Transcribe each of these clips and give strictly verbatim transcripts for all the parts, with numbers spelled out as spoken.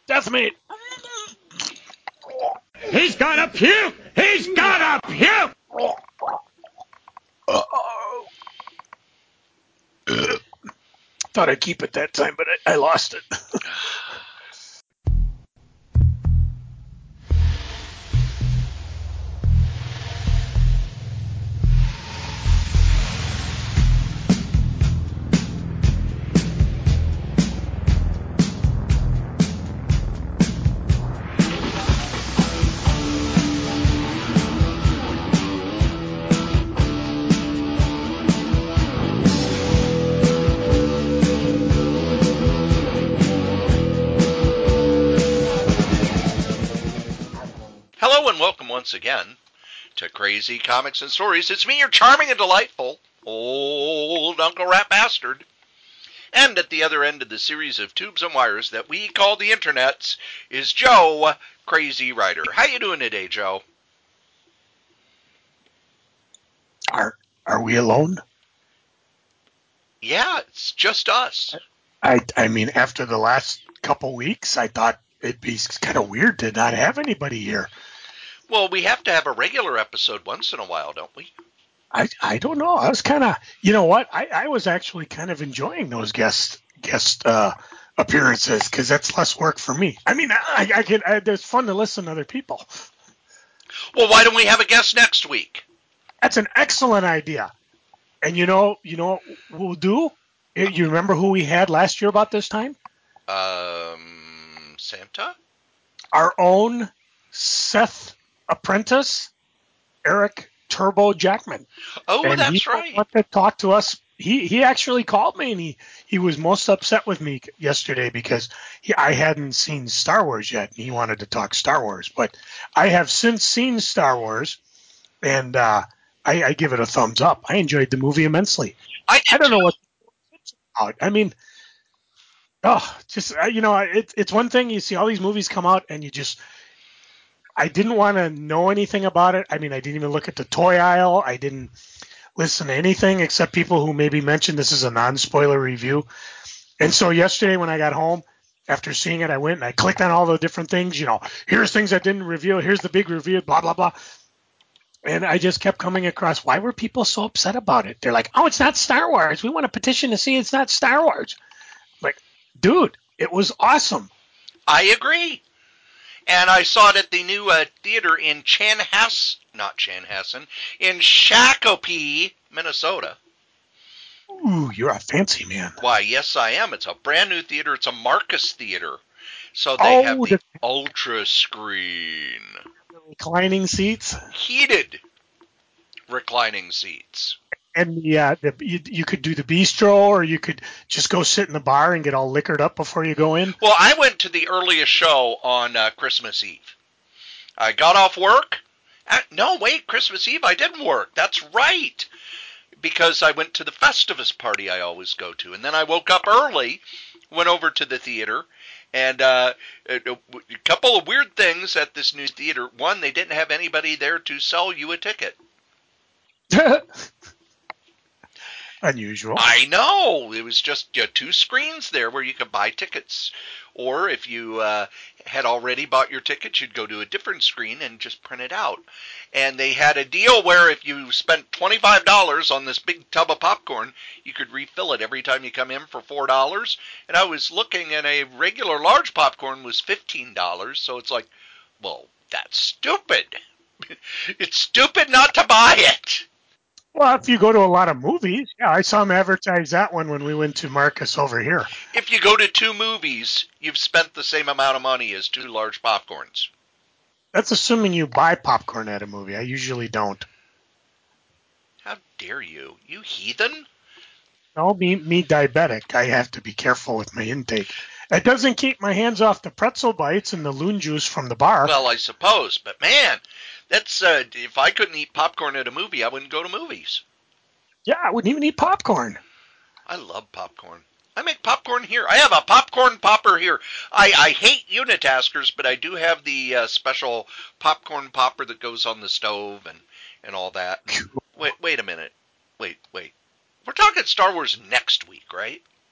Death meat. He's got a puke! He's got a puke! Uh-oh. Thought I'd keep it that time, but I, I lost it. Hello and welcome once again to Crazy Comics and Stories. It's me, your charming and delightful old Uncle Rat Bastard. And at the other end of the series of tubes and wires that we call the internets is Joe Crazy Writer. How you doing today, Joe? Are are we alone? Yeah, it's just us. I I mean, after the last couple weeks, I thought it'd be kind of weird to not have anybody here. Well, we have to have a regular episode once in a while, don't we? I I don't know. I was kind of, you know what? I, I was actually kind of enjoying those guest guest uh, appearances because that's less work for me. I mean, I, I can. I, it's fun to listen to other people. Well, why don't we have a guest next week? That's an excellent idea. And you know, you know what we'll do? You remember who we had last year about this time? Um, Santa? Our own Seth apprentice, Eric Turbo Jackman. Oh, And that's he right. wanted to talk to us. He he actually called me, and he, he was most upset with me yesterday because he, I hadn't seen Star Wars yet, and he wanted to talk Star Wars. But I have since seen Star Wars, and uh, I, I give it a thumbs up. I enjoyed the movie immensely. I did I don't know too. what it's about. I mean, oh, just uh, you know, it, it's one thing you see all these movies come out, and you just I didn't want to know anything about it. I mean, I didn't even look at the toy aisle. I didn't listen to anything except people who maybe mentioned this is a non-spoiler review. And so yesterday when I got home, after seeing it, I went and I clicked on all the different things. You know, here's things I didn't reveal. Here's the big reveal, blah, blah, blah. And I just kept coming across, why were people so upset about it? They're like, oh, it's not Star Wars. We want a petition to see it's not Star Wars. Like, dude, it was awesome. I agree. And I saw it at the new uh, theater in Chanhassen, not Chanhassen, in Shakopee, Minnesota. Ooh, you're a fancy man. Why, yes, I am. It's a brand new theater. It's a Marcus Theater. So they have Oh, the the ultra screen. reclining seats. Heated reclining seats. And yeah, the, you, you could do the bistro, or you could just go sit in the bar and get all liquored up before you go in. Well, I went to the earliest show on uh, Christmas Eve. I got off work. Uh, no, wait, Christmas Eve I didn't work. That's right. Because I went to the Festivus party I always go to. And then I woke up early, went over to the theater, and uh, a, a couple of weird things at this new theater. One, they didn't have anybody there to sell you a ticket. Unusual. I know. It was just uh, two screens there where you could buy tickets. Or if you uh, had already bought your tickets, you'd go to a different screen and just print it out. And they had a deal where if you spent twenty-five dollars on this big tub of popcorn, you could refill it every time you come in for four dollars. And I was looking, and a regular large popcorn was fifteen dollars. So it's like, well, that's stupid. It's stupid not to buy it. Well, if you go to a lot of movies, yeah, I saw them advertise that one when we went to Marcus over here. If you go to two movies, you've spent the same amount of money as two large popcorns. That's assuming you buy popcorn at a movie. I usually don't. How dare you? You heathen? No, me, me diabetic. I have to be careful with my intake. It doesn't keep my hands off the pretzel bites and the loon juice from the bar. Well, I suppose, but man, that's uh, if I couldn't eat popcorn at a movie, I wouldn't go to movies. Yeah, I wouldn't even eat popcorn. I love popcorn. I make popcorn here. I have a popcorn popper here. I, I hate unitaskers, but I do have the uh, special popcorn popper that goes on the stove and, and all that. Wait, wait a minute. Wait, wait. We're talking Star Wars next week, right?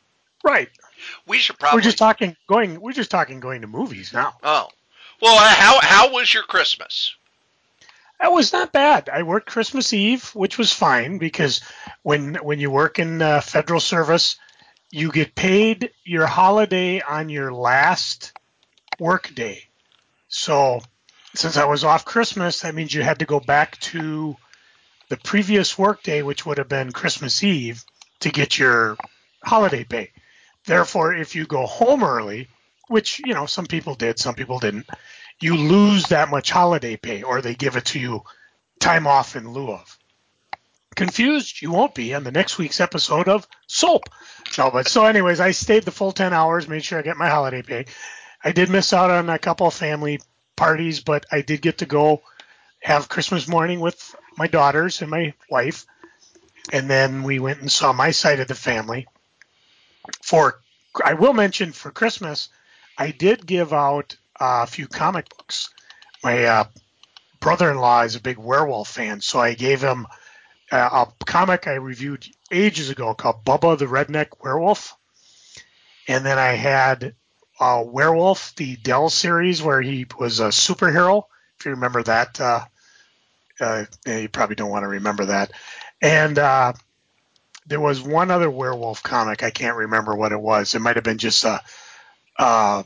Right. We should probably. We're just talking going. We're just talking going to movies now. Oh, well, uh, how how was your Christmas? That was not bad. I worked Christmas Eve, which was fine because when when you work in uh, federal service, you get paid your holiday on your last work day. So since I was off Christmas, that means you had to go back to the previous work day, which would have been Christmas Eve, to get your holiday pay. Therefore, if you go home early, which, you know, some people did, some people didn't, you lose that much holiday pay, or they give it to you time off in lieu of. Confused? You won't be on the next week's episode of Soap. No, but so anyways, I stayed the full ten hours, made sure I get my holiday pay. I did miss out on a couple of family parties, but I did get to go have Christmas morning with my daughters and my wife. And then we went and saw my side of the family. For, I will mention for Christmas, I did give out uh, a few comic books. My uh, brother-in-law is a big werewolf fan, so I gave him uh, a comic I reviewed ages ago called Bubba the Redneck Werewolf. And then I had uh, Werewolf, the Dell series, where he was a superhero. If you remember that, uh, uh, yeah, you probably don't want to remember that. And uh, there was one other werewolf comic. I can't remember what it was. It might have been just a uh,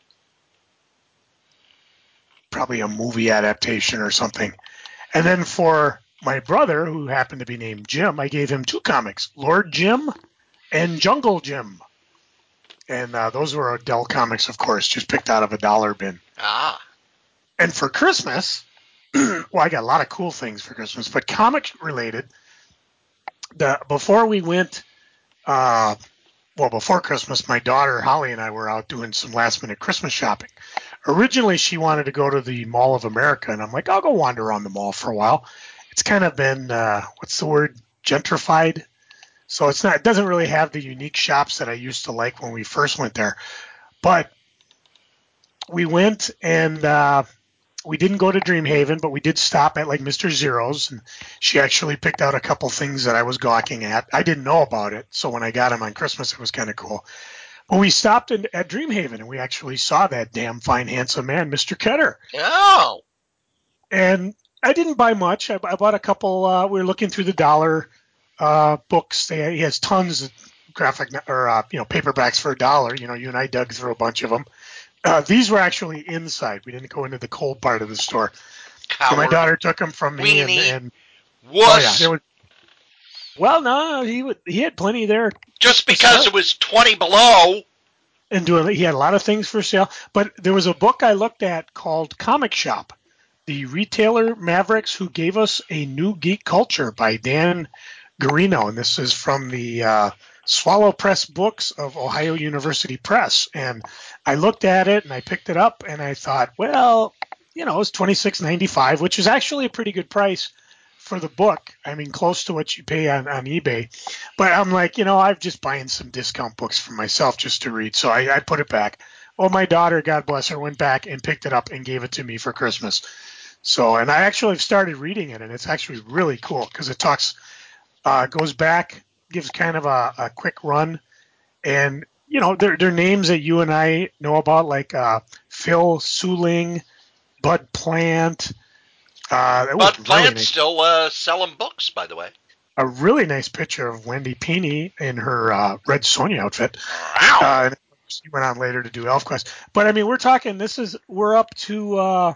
probably a movie adaptation or something. And then for my brother, who happened to be named Jim, I gave him two comics, Lord Jim and Jungle Jim. And uh, those were Dell comics, of course, just picked out of a dollar bin. Ah. And for Christmas, well, I got a lot of cool things for Christmas, but comics related. The before we went, uh, well, before Christmas, my daughter Holly and I were out doing some last minute Christmas shopping. Originally, she wanted to go to the Mall of America, and I'm like, I'll go wander around the mall for a while. It's kind of been, uh, what's the word, gentrified. So it's not, it doesn't really have the unique shops that I used to like when we first went there. But we went and uh, we didn't go to Dreamhaven, but we did stop at like Mister Zero's. And she actually picked out a couple things that I was gawking at. I didn't know about it. So when I got them on Christmas, it was kind of cool. But we stopped in, at Dreamhaven and we actually saw that damn fine, handsome man, Mister Ketter. Oh. And I didn't buy much. I, I bought a couple. Uh, we were looking through the dollar uh, books. They, he has tons of graphic or uh, you know paperbacks for a dollar. You know, you and I dug through a bunch of them. Uh, these were actually inside. We didn't go into the cold part of the store. So my daughter took them from me, and, and Wuss. oh yeah, there was. Well, no, he would. He had plenty there. Just because it was twenty below. And doing, he had a lot of things for sale. But there was a book I looked at called Comic Shop, The Retailer Mavericks Who Gave Us a New Geek Culture by Dan Garino. And this is from the uh, Swallow Press Books of Ohio University Press. And I looked at it and I picked it up and I thought, well, you know, it's twenty-six ninety-five, which is actually a pretty good price for the book. I mean, close to what you pay on, on eBay. But I'm like, you know, I'm just buying some discount books for myself just to read. So I, I put it back. Well, my daughter, God bless her, went back and picked it up and gave it to me for Christmas. So, and I actually have started reading it, and it's actually really cool because it talks, uh, goes back, gives kind of a, a quick run. And, you know, they're, they're names that you and I know about, like uh, Phil Suling, Bud Plant. Uh, Bud really Plant's nice. still uh, selling books, by the way. A really nice picture of Wendy Pini in her uh, Red Sonja outfit. Wow. Uh, and she went on later to do ElfQuest. But, I mean, we're talking, this is, we're up to, uh,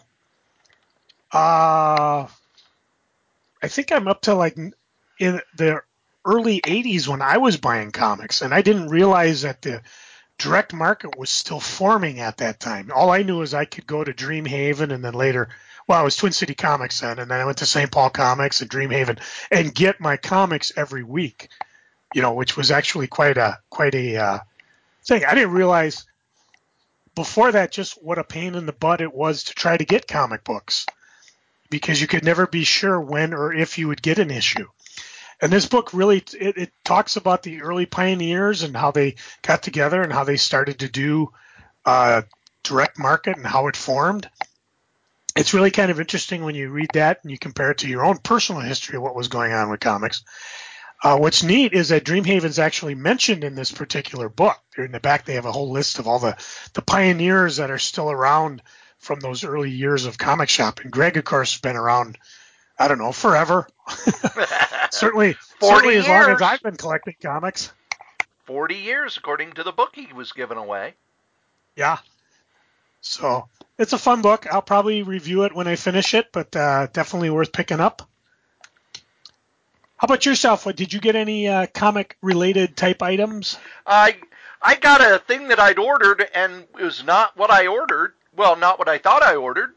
uh, I think I'm up to like in the early eighties when I was buying comics. And I didn't realize that the direct market was still forming at that time. All I knew is I could go to Dreamhaven and then later, well, it was Twin City Comics then, and then I went to Saint Paul Comics and Dreamhaven and get my comics every week, you know, which was actually quite a quite a uh, thing. I didn't realize before that just what a pain in the butt it was to try to get comic books because you could never be sure when or if you would get an issue. And this book really, it, it talks about the early pioneers and how they got together and how they started to do uh, direct market and how it formed. It's really kind of interesting when you read that and you compare it to your own personal history of what was going on with comics. Uh, what's neat is that Dreamhaven's actually mentioned in this particular book. In the back, they have a whole list of all the, the pioneers that are still around from those early years of Comic Shop. And Greg, of course, has been around, I don't know, forever. certainly, certainly as long as I've been collecting comics. forty years, according to the book he was giving away. Yeah. So it's a fun book. I'll probably review it when I finish it, but uh, definitely worth picking up. How about yourself? What, did you get any uh, comic-related type items? I I got a thing that I'd ordered, and it was not what I ordered. Well, not what I thought I ordered.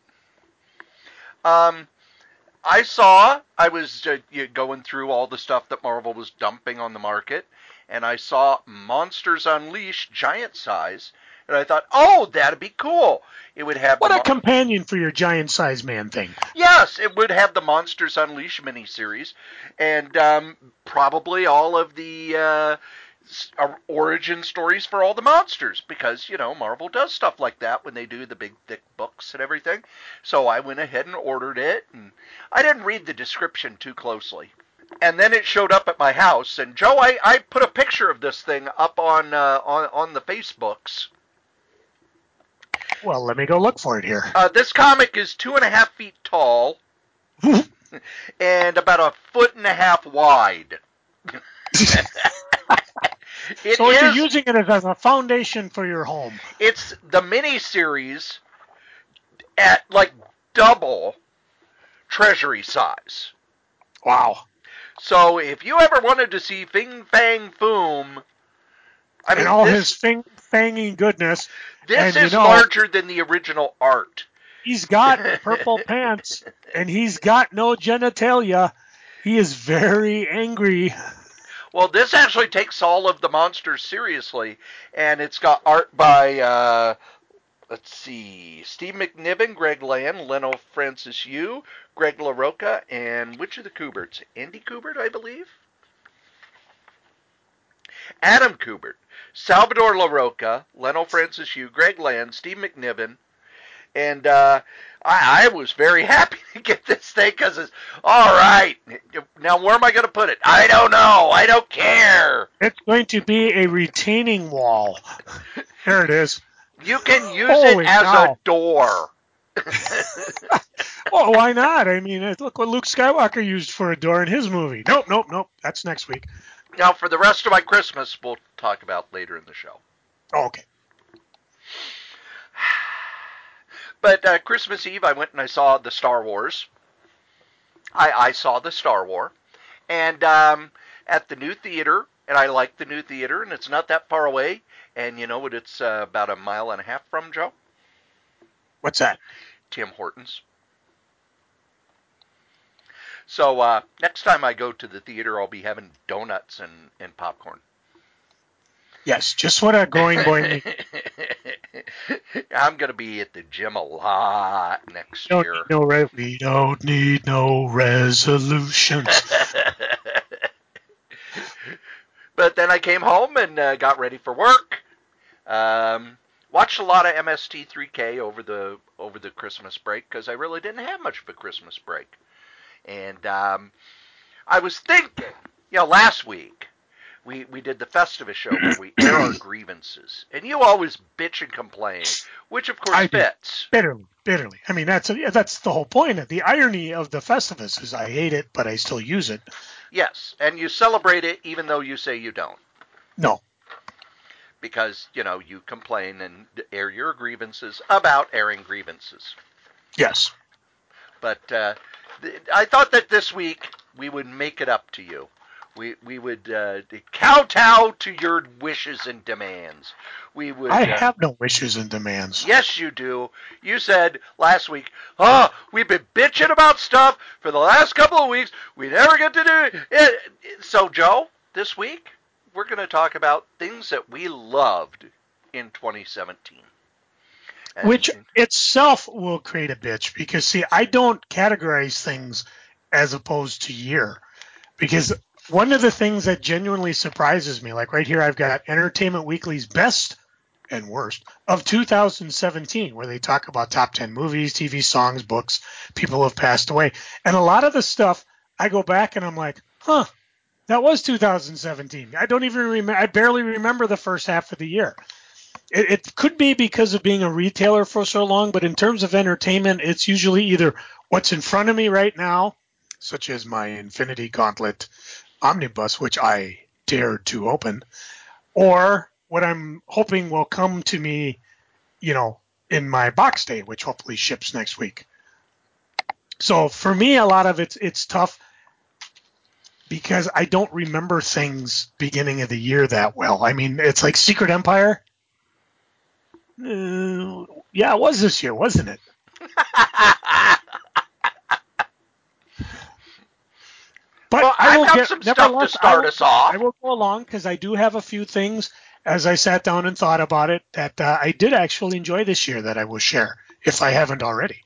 Um, I saw, I was uh, going through all the stuff that Marvel was dumping on the market, and I saw Monsters Unleashed giant size, and I thought, oh, that'd be cool. It would have what the a mo- companion for your giant size man thing. Yes, it would have the Monsters Unleashed miniseries, and um, probably all of the uh, origin stories for all the monsters, because, you know, Marvel does stuff like that when they do the big, thick books and everything. So I went ahead and ordered it, and I didn't read the description too closely. And then it showed up at my house, and Joe, I, I put a picture of this thing up on uh, on on the Facebooks. Well, let me go look for it here. Uh, this comic is two and a half feet tall and about a foot and a half wide. It so is, you're using it as a foundation for your home. It's the mini-series at like double Treasury size. Wow. So if you ever wanted to see Fing Fang Foom, I mean, and all this, his fang, fangy goodness. This and, is you know, larger than the original art. He's got purple pants, and he's got no genitalia. He is very angry. Well, this actually takes all of the monsters seriously, and it's got art by, uh, let's see, Steve McNiven, Greg Land, Leno Francis Yu, Greg LaRocca, and which of the Kuberts? Andy Kubert, I believe? Adam Kubert, Salvador LaRocca, Leno Francis Yu, Greg Land, Steve McNiven, and uh, I, I was very happy to get this thing because it's all right. Now, where am I going to put it? I don't know. I don't care. It's going to be a retaining wall. There it is. You can use Holy it as cow. a door. Well, why not? I mean, look what Luke Skywalker used for a door in his movie. Nope, nope, nope. That's next week. Now, for the rest of my Christmas, we'll talk about later in the show. Oh, okay. But uh, Christmas Eve, I went and I saw the Star Wars. I, I saw the Star War. And um, at the new theater, and I like the new theater, and it's not that far away. And you know what it's uh, about a mile and a half from, Joe? What's that? Tim Hortons. So uh, next time I go to the theater, I'll be having donuts and, and popcorn. Yes, just what a growing boy needs. I'm going to be at the gym a lot next don't year. Need no re- we don't need no resolutions. But then I came home and uh, got ready for work. Um, watched a lot of M S T three K over the over the Christmas break because I really didn't have much of a Christmas break. And um, I was thinking, you know, last week we, we did the Festivus show where we air our grievances. And you always bitch and complain, which of course I fits. Do. Bitterly, bitterly. I mean, that's a, that's the whole point. The irony of the Festivus is I hate it, but I still use it. Yes, and you celebrate it even though you say you don't. No. Because, you know, you complain and air your grievances about airing grievances. Yes. But uh, th- I thought that this week we would make it up to you. We we would uh, kowtow to your wishes and demands. We would. I uh, have no wishes and demands. Yes, you do. You said last week, oh, we've been bitching about stuff for the last couple of weeks. We never get to do it. So, Joe, this week we're going to talk about things that we loved in twenty seventeen. And Which itself will create a bitch because, see, I don't categorize things as opposed to year. Because one of the things that genuinely surprises me, like right here, I've got Entertainment Weekly's best and worst of two thousand seventeen, where they talk about top ten movies, T V songs, books, people who have passed away. And a lot of the stuff, I go back and I'm like, huh, That was two thousand seventeen. I don't even remember. I barely remember the first half of the year. It, it could be because of being a retailer for so long, but in terms of entertainment, it's usually either what's in front of me right now, such as my Infinity Gauntlet omnibus, which I dared to open, or what I'm hoping will come to me, you know, in my box day, which hopefully ships next week. So for me, a lot of it's it's tough because I don't remember things beginning of the year that well. I mean, it's like Secret Empire. Uh, yeah, it was this year, wasn't it? But well, I will I've got get, some stuff to start will, us off. I will go along because I do have a few things as I sat down and thought about it that uh, I did actually enjoy this year that I will share if I haven't already.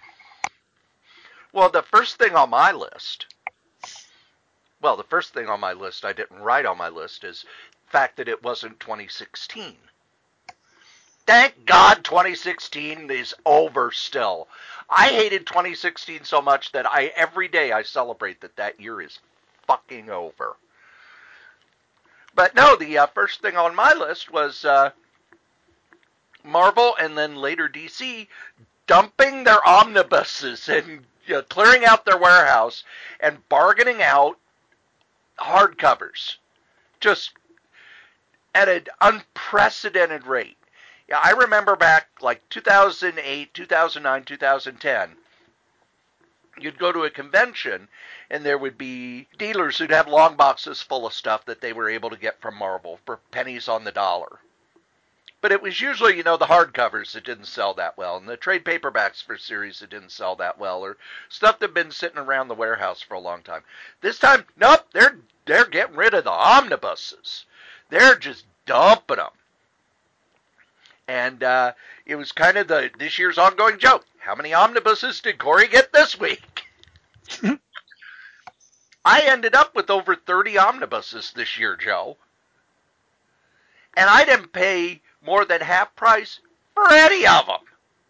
Well, the first thing on my list, well, the first thing on my list I didn't write on my list is the fact that it wasn't twenty sixteen. Thank God twenty sixteen is over still. I hated twenty sixteen so much that I every day I celebrate that that year is fucking over. But no, the uh, first thing on my list was uh, Marvel and then later D C dumping their omnibuses and you know, clearing out their warehouse and bargaining out hardcovers just at an unprecedented rate. Yeah, I remember back like two thousand eight, two thousand nine, two thousand ten, you'd go to a convention and there would be dealers who'd have long boxes full of stuff that they were able to get from Marvel for pennies on the dollar. But it was usually, you know, the hardcovers that didn't sell that well, and the trade paperbacks for series that didn't sell that well, or stuff that had been sitting around the warehouse for a long time. This time, nope, they're they're getting rid of the omnibuses. They're just dumping them. And uh, it was kind of the this year's ongoing joke. How many omnibuses did Corey get this week? I ended up with over thirty omnibuses this year, Joe. And I didn't pay more than half price for any of them.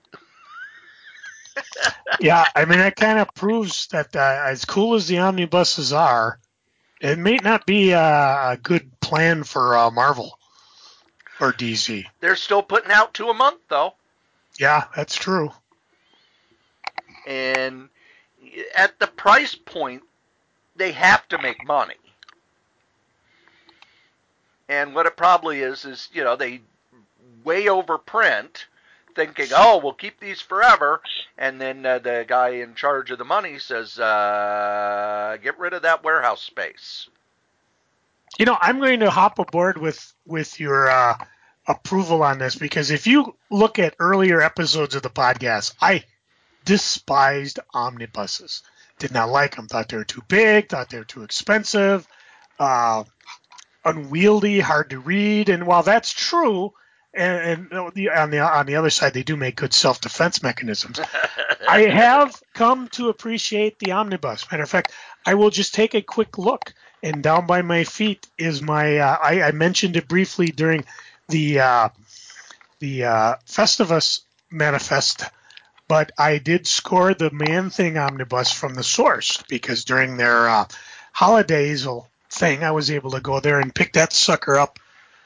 Yeah, I mean, that kind of proves that uh, as cool as the omnibuses are, it may not be a, a good plan for uh, Marvel or D C. They're still putting out two a month, though. Yeah, that's true. And at the price point, they have to make money. And what it probably is, is, you know, they way overprint, thinking, oh, we'll keep these forever. And then uh, the guy in charge of the money says, uh, get rid of that warehouse space. You know, I'm going to hop aboard with, with your uh, approval on this because if you look at earlier episodes of the podcast, I despised omnibuses. Did not like them. Thought they were too big. Thought they were too expensive. Uh, unwieldy, hard to read. And while that's true, and, and the, on the on the other side, they do make good self-defense mechanisms. I have come to appreciate the omnibus. Matter of fact, I will just take a quick look, and down by my feet is my. Uh, I, I mentioned it briefly during the uh, the uh, Festivus manifest, but I did score the Man Thing omnibus from the Source because during their uh, holidays thing, I was able to go there and pick that sucker up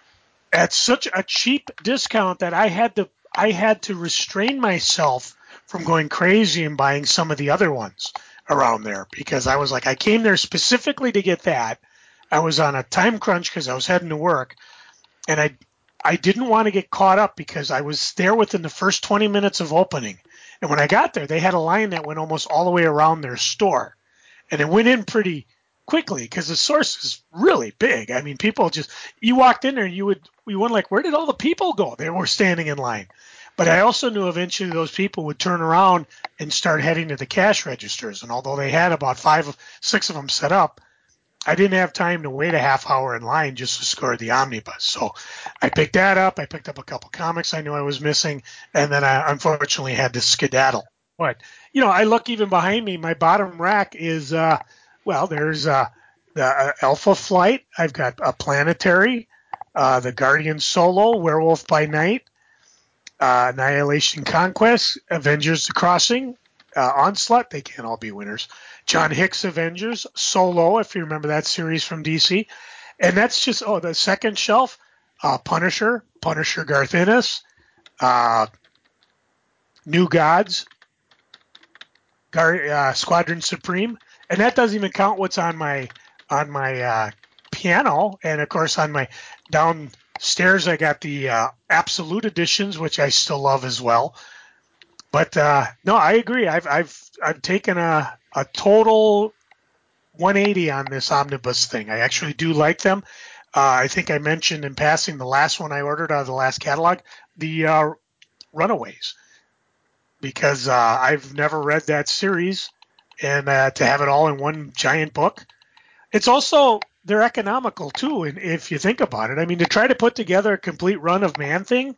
at such a cheap discount that I had to I had to restrain myself from going crazy and buying some of the other ones around there because I was like, I came there specifically to get that. I was on a time crunch because I was heading to work, and I I didn't want to get caught up because I was there within the first twenty minutes of opening. And when I got there, they had a line that went almost all the way around their store, and it went in pretty quickly because the Source is really big. I mean, people just, you walked in there and you would, you went like, where did all the people go? They were standing in line. But I also knew eventually those people would turn around and start heading to the cash registers. And although they had about five, six of them set up, I didn't have time to wait a half hour in line just to score the omnibus. So I picked that up. I picked up a couple comics I knew I was missing. And then I unfortunately had to skedaddle. But, you know, I look even behind me, my bottom rack is, uh, well, there's uh, the uh, Alpha Flight. I've got a Planetary, uh, the Guardian Solo, Werewolf by Night, uh, Annihilation Conquest, Avengers The Crossing, uh, Onslaught, they can't all be winners. John Hicks Avengers, Solo, if you remember that series from D C. And that's just, oh, the second shelf, uh, Punisher, Punisher Garth Ennis, uh, New Gods, Gar- uh, Squadron Supreme. And that doesn't even count what's on my on my uh, piano. And, of course, on my downstairs, I got the uh, Absolute editions, which I still love as well. But uh, no, I agree. I've I've I've taken a a total one eighty on this omnibus thing. I actually do like them. Uh, I think I mentioned in passing the last one I ordered out of the last catalog, the uh, Runaways, because uh, I've never read that series, and uh, to have it all in one giant book. It's also they're economical too, and if you think about it, I mean, to try to put together a complete run of Man-Thing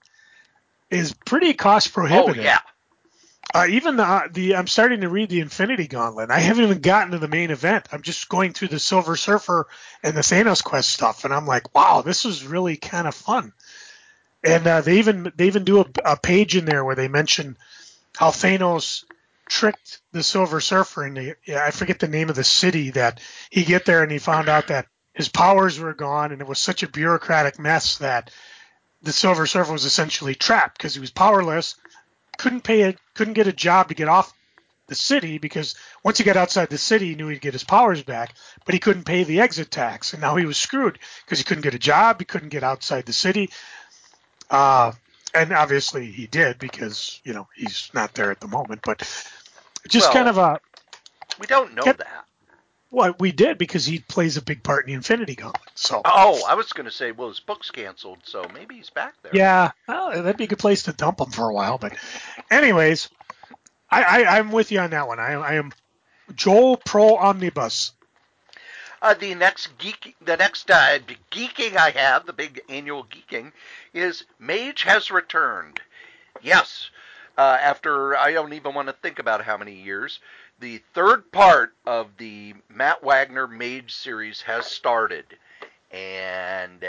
is pretty cost prohibitive. Oh yeah. Uh, even the, the I'm starting to read the Infinity Gauntlet. I haven't even gotten to the main event. I'm just going through the Silver Surfer and the Thanos Quest stuff, and I'm like, wow, this is really kind of fun. And uh, they even they even do a, a page in there where they mention how Thanos tricked the Silver Surfer, and I forget the name of the city that he get there, and he found out that his powers were gone, and it was such a bureaucratic mess that the Silver Surfer was essentially trapped because he was powerless. Couldn't pay it, couldn't get a job to get off the city because once he got outside the city, he knew he'd get his powers back, but he couldn't pay the exit tax, and now he was screwed because he couldn't get a job, he couldn't get outside the city, uh, and obviously he did because you know he's not there at the moment. But just well, kind of a we don't know get, that. Well, we did because he plays a big part in the Infinity Gauntlet. So oh, I was going to say, well, his book's canceled, so maybe he's back there. Yeah, well, that'd be a good place to dump him for a while. But anyways, I, I, I'm with you on that one. I, I am Joel Pro Omnibus. Uh, the next geek, the next uh, geeking I have, the big annual geeking, is Mage Has Returned. Yes, uh, after I don't even want to think about how many years, the third part of the Matt Wagner Mage series has started, and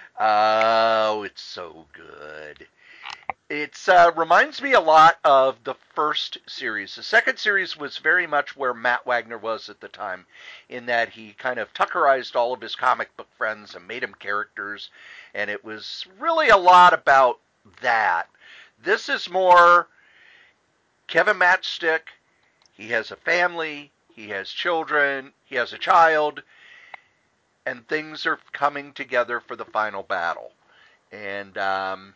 oh, it's so good. It uh, reminds me a lot of the first series. The second series was very much where Matt Wagner was at the time, in that he kind of Tuckerized all of his comic book friends and made them characters, and it was really a lot about that. This is more Kevin Matchstick. He has a family, he has children, he has a child, and things are coming together for the final battle. And um,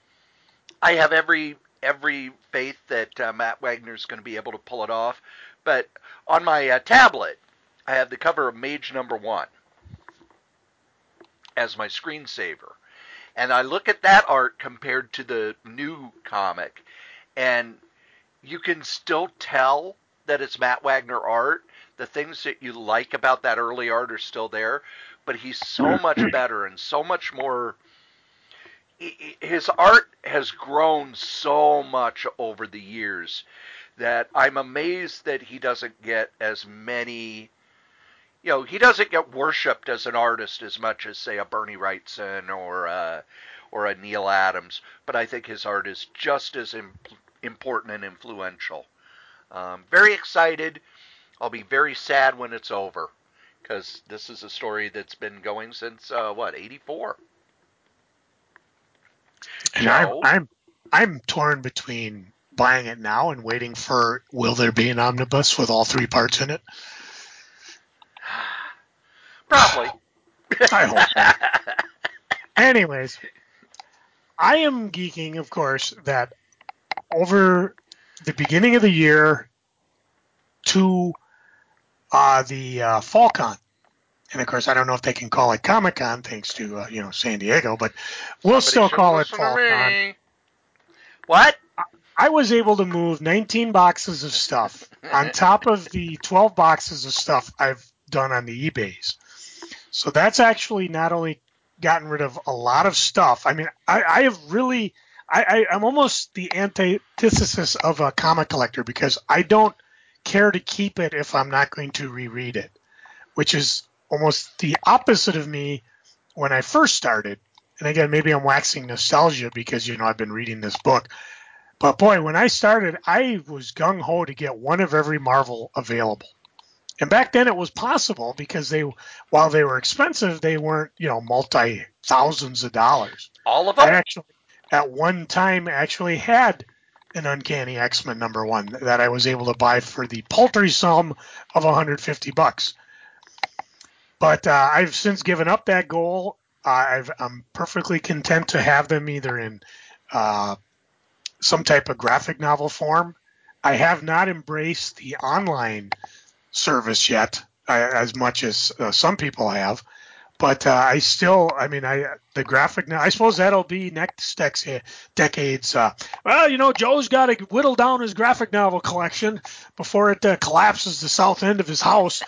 I have every every faith that uh, Matt Wagner's going to be able to pull it off. But on my uh, tablet, I have the cover of Mage Number One as my screensaver, and I look at that art compared to the new comic, and you can still tell that it's Matt Wagner art. The things that you like about that early art are still there, but he's so much better and so much more. His art has grown so much over the years that I'm amazed that he doesn't get as many. You know, he doesn't get worshipped as an artist as much as, say, a Bernie Wrightson or a, or a Neil Adams. But I think his art is just as imp- important and influential. Um, very excited. I'll be very sad when it's over, because this is a story that's been going since uh, what, eighty-four. And I'm Joe? I'm I'm torn between buying it now and waiting for will there be an omnibus with all three parts in it? Probably. I hope so. Anyways, I am geeking, of course, that over the beginning of the year to uh, the uh, FallCon, and of course, I don't know if they can call it Comic Con thanks to uh, you know San Diego, but we'll Somebody still should call it listen to FallCon. me. What? I was able to move nineteen boxes of stuff on top of the twelve boxes of stuff I've done on the eBays. So that's actually not only gotten rid of a lot of stuff. I mean, I, I have really, I, I, I'm almost the antithesis of a comic collector because I don't care to keep it if I'm not going to reread it, which is almost the opposite of me when I first started. And again, maybe I'm waxing nostalgia because, you know, I've been reading this book. But boy, when I started, I was gung ho to get one of every Marvel available. And back then it was possible because they, while they were expensive, they weren't, you know, multi thousands of dollars. All of I them? actually, at one time, actually had an Uncanny X-Men number one that I was able to buy for the paltry sum of one hundred fifty bucks. But uh, I've since given up that goal. Uh, I've, I'm perfectly content to have them either in uh, some type of graphic novel form. I have not embraced the online service yet, uh, as much as uh, some people have. But uh, I still, I mean, I the graphic now. I suppose that'll be next dex- decade's. Uh, well, you know, Joe's got to whittle down his graphic novel collection before it uh, collapses the south end of his house.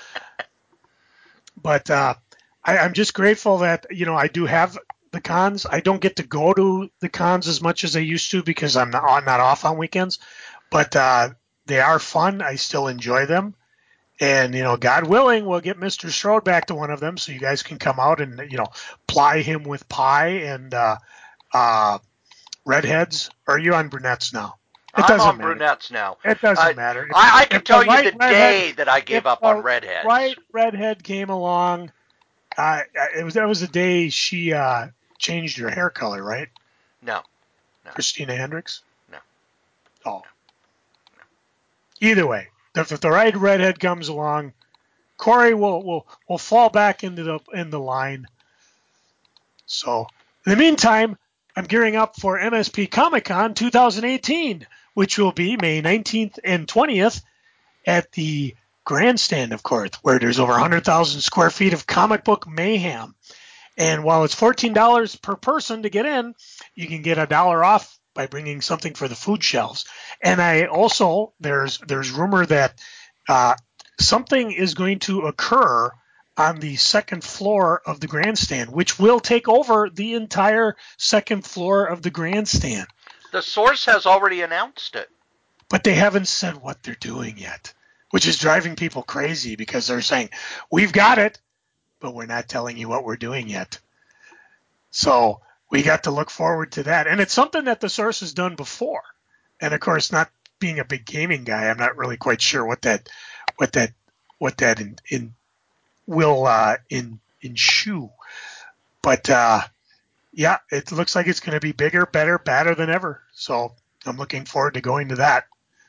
But uh, I, I'm just grateful that you know I do have the cons. I don't get to go to the cons as much as I used to because I'm not, I'm not off on weekends. But uh, they are fun. I still enjoy them. And, you know, God willing, we'll get Mister Strode back to one of them so you guys can come out and, you know, ply him with pie and uh, uh, redheads. Or are you on brunettes now? It I'm doesn't on matter. brunettes now. It doesn't I, matter. If, I, I can if the tell you right the redhead, day that I if gave up on the redheads. right redhead came along, uh, it was that was the day she uh, changed her hair color, right? No. No. Christina Hendricks? No. Oh. Either way, if, if the right redhead comes along, Corey will, will will fall back into the in the line. So in the meantime, I'm gearing up for M S P Comic Con twenty eighteen, which will be May nineteenth and twentieth at the grandstand, of course, where there's over one hundred thousand square feet of comic book mayhem. And while it's fourteen dollars per person to get in, you can get a dollar off by bringing something for the food shelves. And I also there's there's rumor that uh, something is going to occur on the second floor of the grandstand, which will take over the entire second floor of the grandstand. The source has already announced it. But they haven't said what they're doing yet, which is driving people crazy because they're saying, we've got it, but we're not telling you what we're doing yet. So we got to look forward to that. And it's something that the source has done before. And of course, not being a big gaming guy, I'm not really quite sure what that what that what that in, in will uh, in ensue. But uh, yeah, it looks like it's going to be bigger, better, badder than ever. So I'm looking forward to going to that.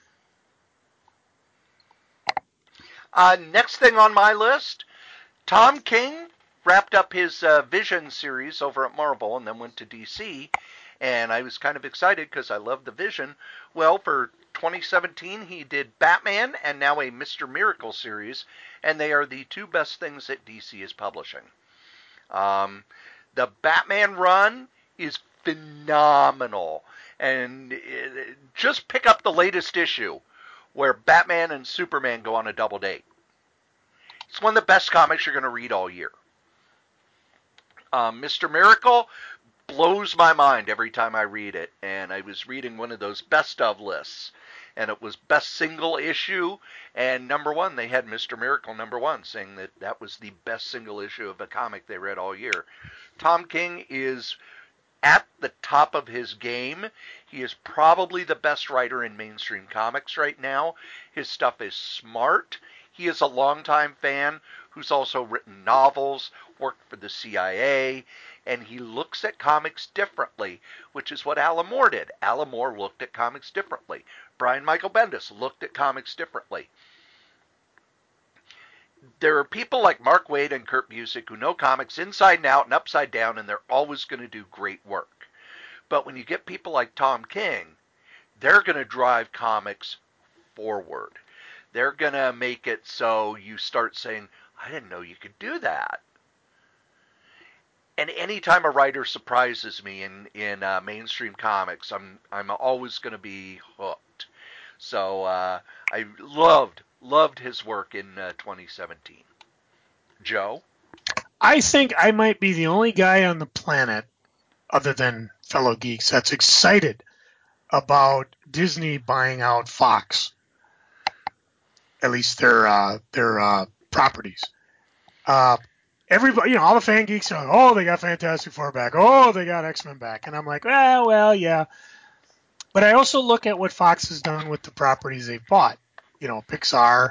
Uh, next thing on my list, Tom King wrapped up his uh, Vision series over at Marvel and then went to D C. And I was kind of excited because I love the Vision. Well, for twenty seventeen, he did Batman and now a Mister Miracle series, and they are the two best things that D C is publishing. Um, the Batman run is phenomenal, and it, just pick up the latest issue where Batman and Superman go on a double date. It's one of the best comics you're going to read all year. Um, Mister Miracle blows my mind every time I read it, and I was reading one of those best of lists, and it was best single issue, and number one, they had Mister Miracle number one, saying that that was the best single issue of a comic they read all year. Tom King is at the top of his game. He is probably the best writer in mainstream comics right now. His stuff is smart. He is a longtime fan who's also written novels, worked for the C I A, and he looks at comics differently, which is what Alan Moore did. Alan Moore looked at comics differently. Brian Michael Bendis looked at comics differently. There are people like Mark Waid and Kurt Busiek who know comics inside and out and upside down, and they're always going to do great work. But when you get people like Tom King, they're going to drive comics forward. They're going to make it so you start saying, I didn't know you could do that. And anytime a writer surprises me in in uh, mainstream comics, I'm I'm always going to be hooked. So uh, I loved loved his work in uh, twenty seventeen. Joe? I think I might be the only guy on the planet, other than fellow geeks, that's excited about Disney buying out Fox. At least their uh, their uh, properties. Uh, everybody, you know, all the fan geeks are like, oh, they got Fantastic Four back. Oh, they got X-Men back. And I'm like, well, well, yeah. But I also look at what Fox has done with the properties they've bought. You know, Pixar,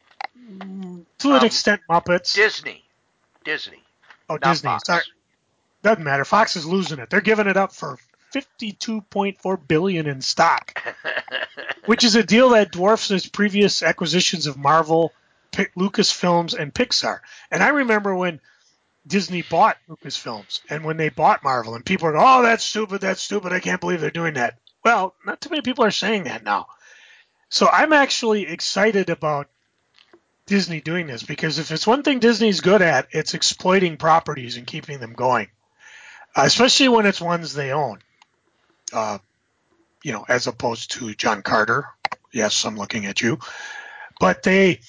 to an Um, extent, Muppets. Disney. Disney. Oh, Not Disney. Fox. Sorry. Doesn't matter. Fox is losing it. They're giving it up for fifty-two point four billion dollars in stock, which is a deal that dwarfs its previous acquisitions of Marvel, P- Lucasfilms, and Pixar. And I remember when Disney bought Lucasfilms and when they bought Marvel, and people are going, oh, that's stupid, that's stupid, I can't believe they're doing that. Well, not too many people are saying that now. So I'm actually excited about Disney doing this, because if it's one thing Disney's good at, it's exploiting properties and keeping them going, uh, especially when it's ones they own, uh, you know, as opposed to John Carter. Yes, I'm looking at you. But they,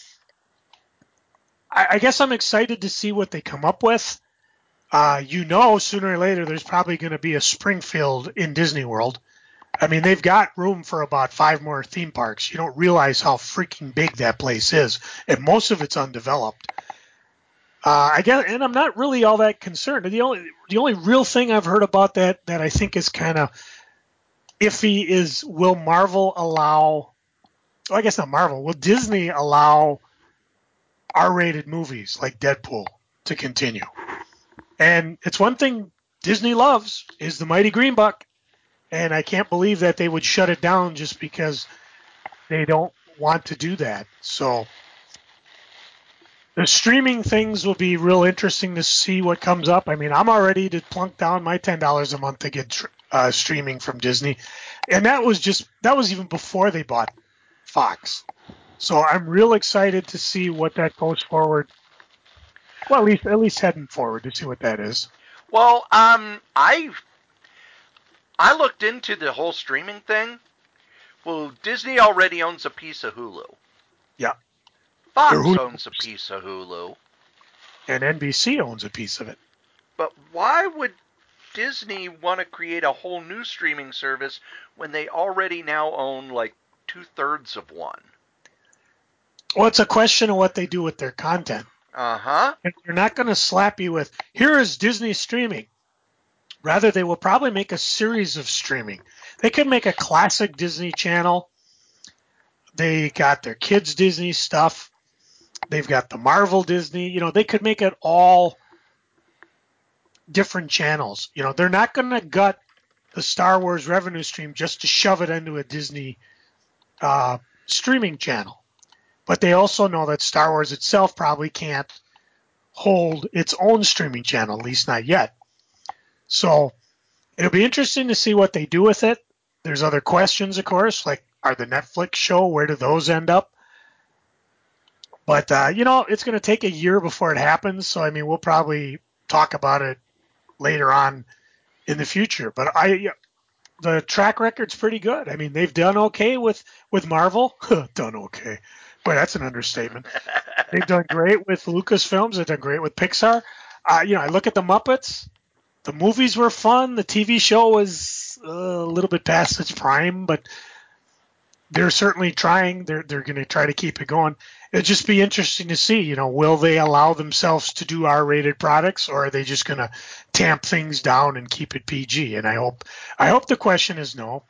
I, I guess I'm excited to see what they come up with. Uh, you know, sooner or later, there's probably going to be a Springfield in Disney World. I mean, they've got room for about five more theme parks. You don't realize how freaking big that place is, and most of it's undeveloped. Uh, I guess, and I'm not really all that concerned. The only the only real thing I've heard about that that I think is kind of iffy is, will Marvel allow? Well, I guess not Marvel. Will Disney allow R-rated movies like Deadpool to continue? And it's one thing Disney loves is the Mighty Green Buck. And I can't believe that they would shut it down just because they don't want to do that. So the streaming things will be real interesting to see what comes up. I mean, I'm already to plunk down my ten dollars a month to get uh, streaming from Disney. And that was just, that was even before they bought Fox. So I'm real excited to see what that goes forward. Well, at least, at least heading forward to see what that is. Well, um, I I looked into the whole streaming thing. Well, Disney already owns a piece of Hulu. Yeah. Fox owns a piece of Hulu. And N B C owns a piece of it. But why would Disney want to create a whole new streaming service when they already now own like two-thirds of one? Well, it's a question of what they do with their content. Uh-huh. And they're not going to slap you with, here is Disney streaming. Rather, they will probably make a series of streaming. They could make a classic Disney channel. They got their kids' Disney stuff. They've got the Marvel Disney. You know, they could make it all different channels. You know, they're not going to gut the Star Wars revenue stream just to shove it into a Disney uh, streaming channel. But they also know that Star Wars itself probably can't hold its own streaming channel, at least not yet. So it'll be interesting to see what they do with it. There's other questions, of course, like are the Netflix show, where do those end up? But, uh, you know, it's going to take a year before it happens. So, I mean, we'll probably talk about it later on in the future. But I, the track record's pretty good. I mean, they've done okay with, with Marvel. Done okay. Boy, that's an understatement. They've done great with Lucasfilms. They've done great with Pixar. Uh, you know, I look at the Muppets. The movies were fun. The T V show was uh, a little bit past its prime, but they're certainly trying. They're they're going to try to keep it going. It'll just be interesting to see. You know, will they allow themselves to do R-rated products, or are they just going to tamp things down and keep it P G? And I hope I hope the question is no.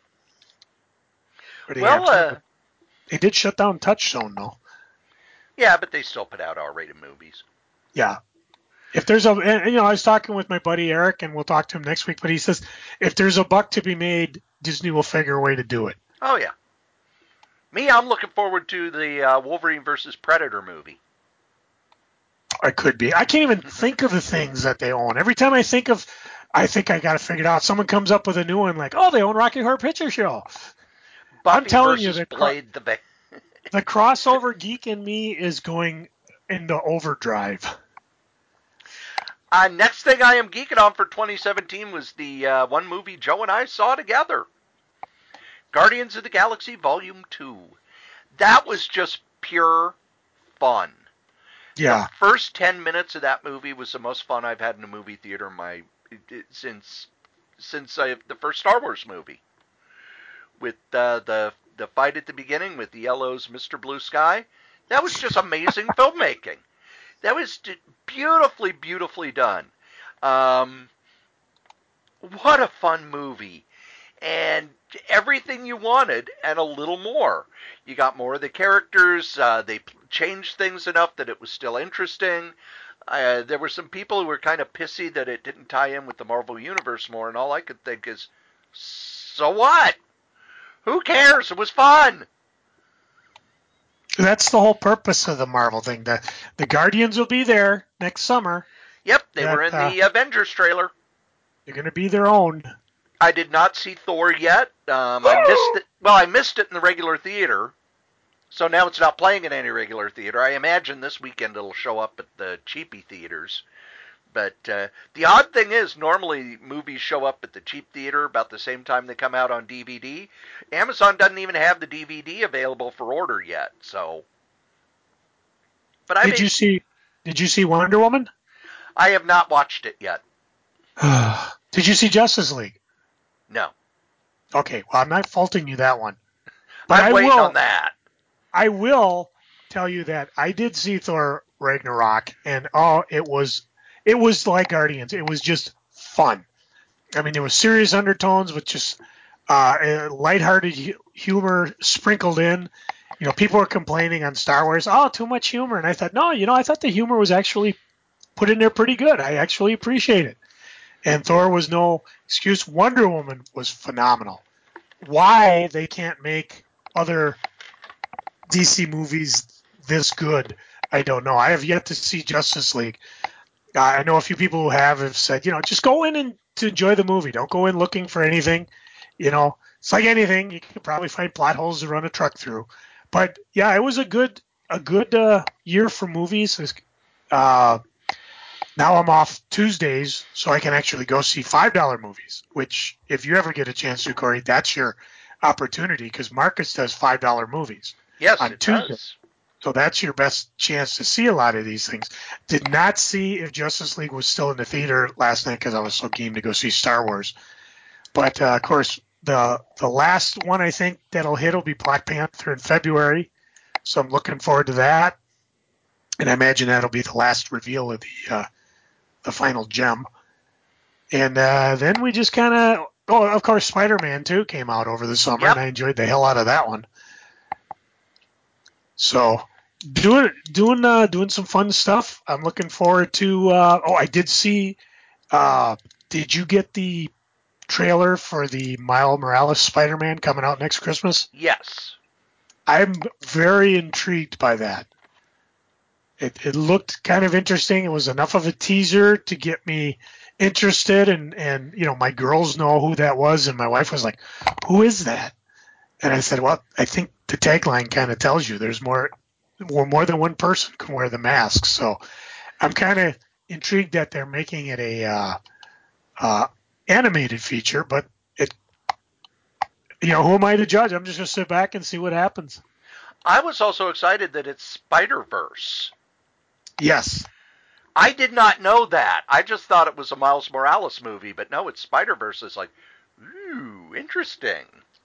Well, uh, they did shut down Touchstone, though. Yeah, but they still put out R-rated movies. Yeah. If there's a, and, you know, I was talking with my buddy Eric, and we'll talk to him next week, but he says if there's a buck to be made, Disney will figure a way to do it. Oh, yeah. Me, I'm looking forward to the uh, Wolverine versus Predator movie. I could be. I can't even think of the things that they own. Every time I think of, I think I got to figure it out. Someone comes up with a new one, like, oh, they own Rocky Horror Picture Show. Buffy I'm telling versus you, the, Blade the Ba- the crossover geek in me is going into overdrive. Uh, next thing I am geeking on for twenty seventeen was the uh, one movie Joe and I saw together. Guardians of the Galaxy Volume two. That was just pure fun. Yeah. The first ten minutes of that movie was the most fun I've had in a movie theater in my since since I, the first Star Wars movie. With uh, the the fight at the beginning with the Yellow's Mister Blue Sky. That was just amazing filmmaking. That was beautifully, beautifully done. Um, what a fun movie. And everything you wanted and a little more. You got more of the characters. Uh, they changed things enough that it was still interesting. Uh, there were some people who were kind of pissy that it didn't tie in with the Marvel Universe more, and all I could think is, so what? Who cares? It was fun. That's the whole purpose of the Marvel thing. The the Guardians will be there next summer. Yep, they that, were in uh, the Avengers trailer. They're going to be their own. I did not see Thor yet. Um, I missed it. Well, I missed it in the regular theater. So now it's not playing in any regular theater. I imagine this weekend it'll show up at the cheapy theaters. But uh, the odd thing is, normally movies show up at the cheap theater about the same time they come out on D V D. Amazon doesn't even have the D V D available for order yet. So, but I Did may, you see? Did you see Wonder Woman? I have not watched it yet. Did you see Justice League? No, Okay, well, I'm not faulting you that one, but I'm I waiting will. on that. I will tell you that I did see Thor Ragnarok, and oh, it was it was like Guardians. It was just fun. I mean, there was serious undertones with just uh, lighthearted hu- humor sprinkled in. You know, people were complaining on Star Wars, oh, too much humor, and I thought, no, you know, I thought the humor was actually put in there pretty good. I actually appreciate it. And Thor was no excuse. Wonder Woman was phenomenal. Why they can't make other D C movies this good, I don't know. I have yet to see Justice League. Uh, I know a few people who have have said, you know, just go in and to enjoy the movie. Don't go in looking for anything. You know, it's like anything. You can probably find plot holes to run a truck through. But yeah, it was a good a good uh, year for movies. Uh, now I'm off Tuesdays, so I can actually go see five dollar movies. Which, if you ever get a chance to, Corey, that's your opportunity because Marcus does five dollar movies Yes, on it Tuesday. does. So that's your best chance to see a lot of these things. Did not see if Justice League was still in the theater last night because I was so keen to go see Star Wars. But uh, of course, the the last one I think that'll hit will be Black Panther in February. So I'm looking forward to that, and I imagine that'll be the last reveal of the uh, the final gem. And uh, then we just kind of oh, of course, Spider-Man two came out over the summer, Yep. and I enjoyed the hell out of that one. So doing doing uh, doing some fun stuff. I'm looking forward to. Uh, oh, I did see. Uh, did you get the trailer for the Miles Morales Spider-Man coming out next Christmas? Yes. I'm very intrigued by that. It it looked kind of interesting. It was enough of a teaser to get me interested, and and you know my girls know who that was, and my wife was like, "Who is that?" And I said, well, I think the tagline kind of tells you there's more, more, more than one person can wear the mask. So I'm kind of intrigued that they're making it a uh, uh, animated feature, but it, you know, who am I to judge? I'm just going to sit back and see what happens. I was also excited that it's Spider-Verse. Yes. I did not know that. I just thought it was a Miles Morales movie, but no, it's Spider-Verse. It's like, ooh, interesting.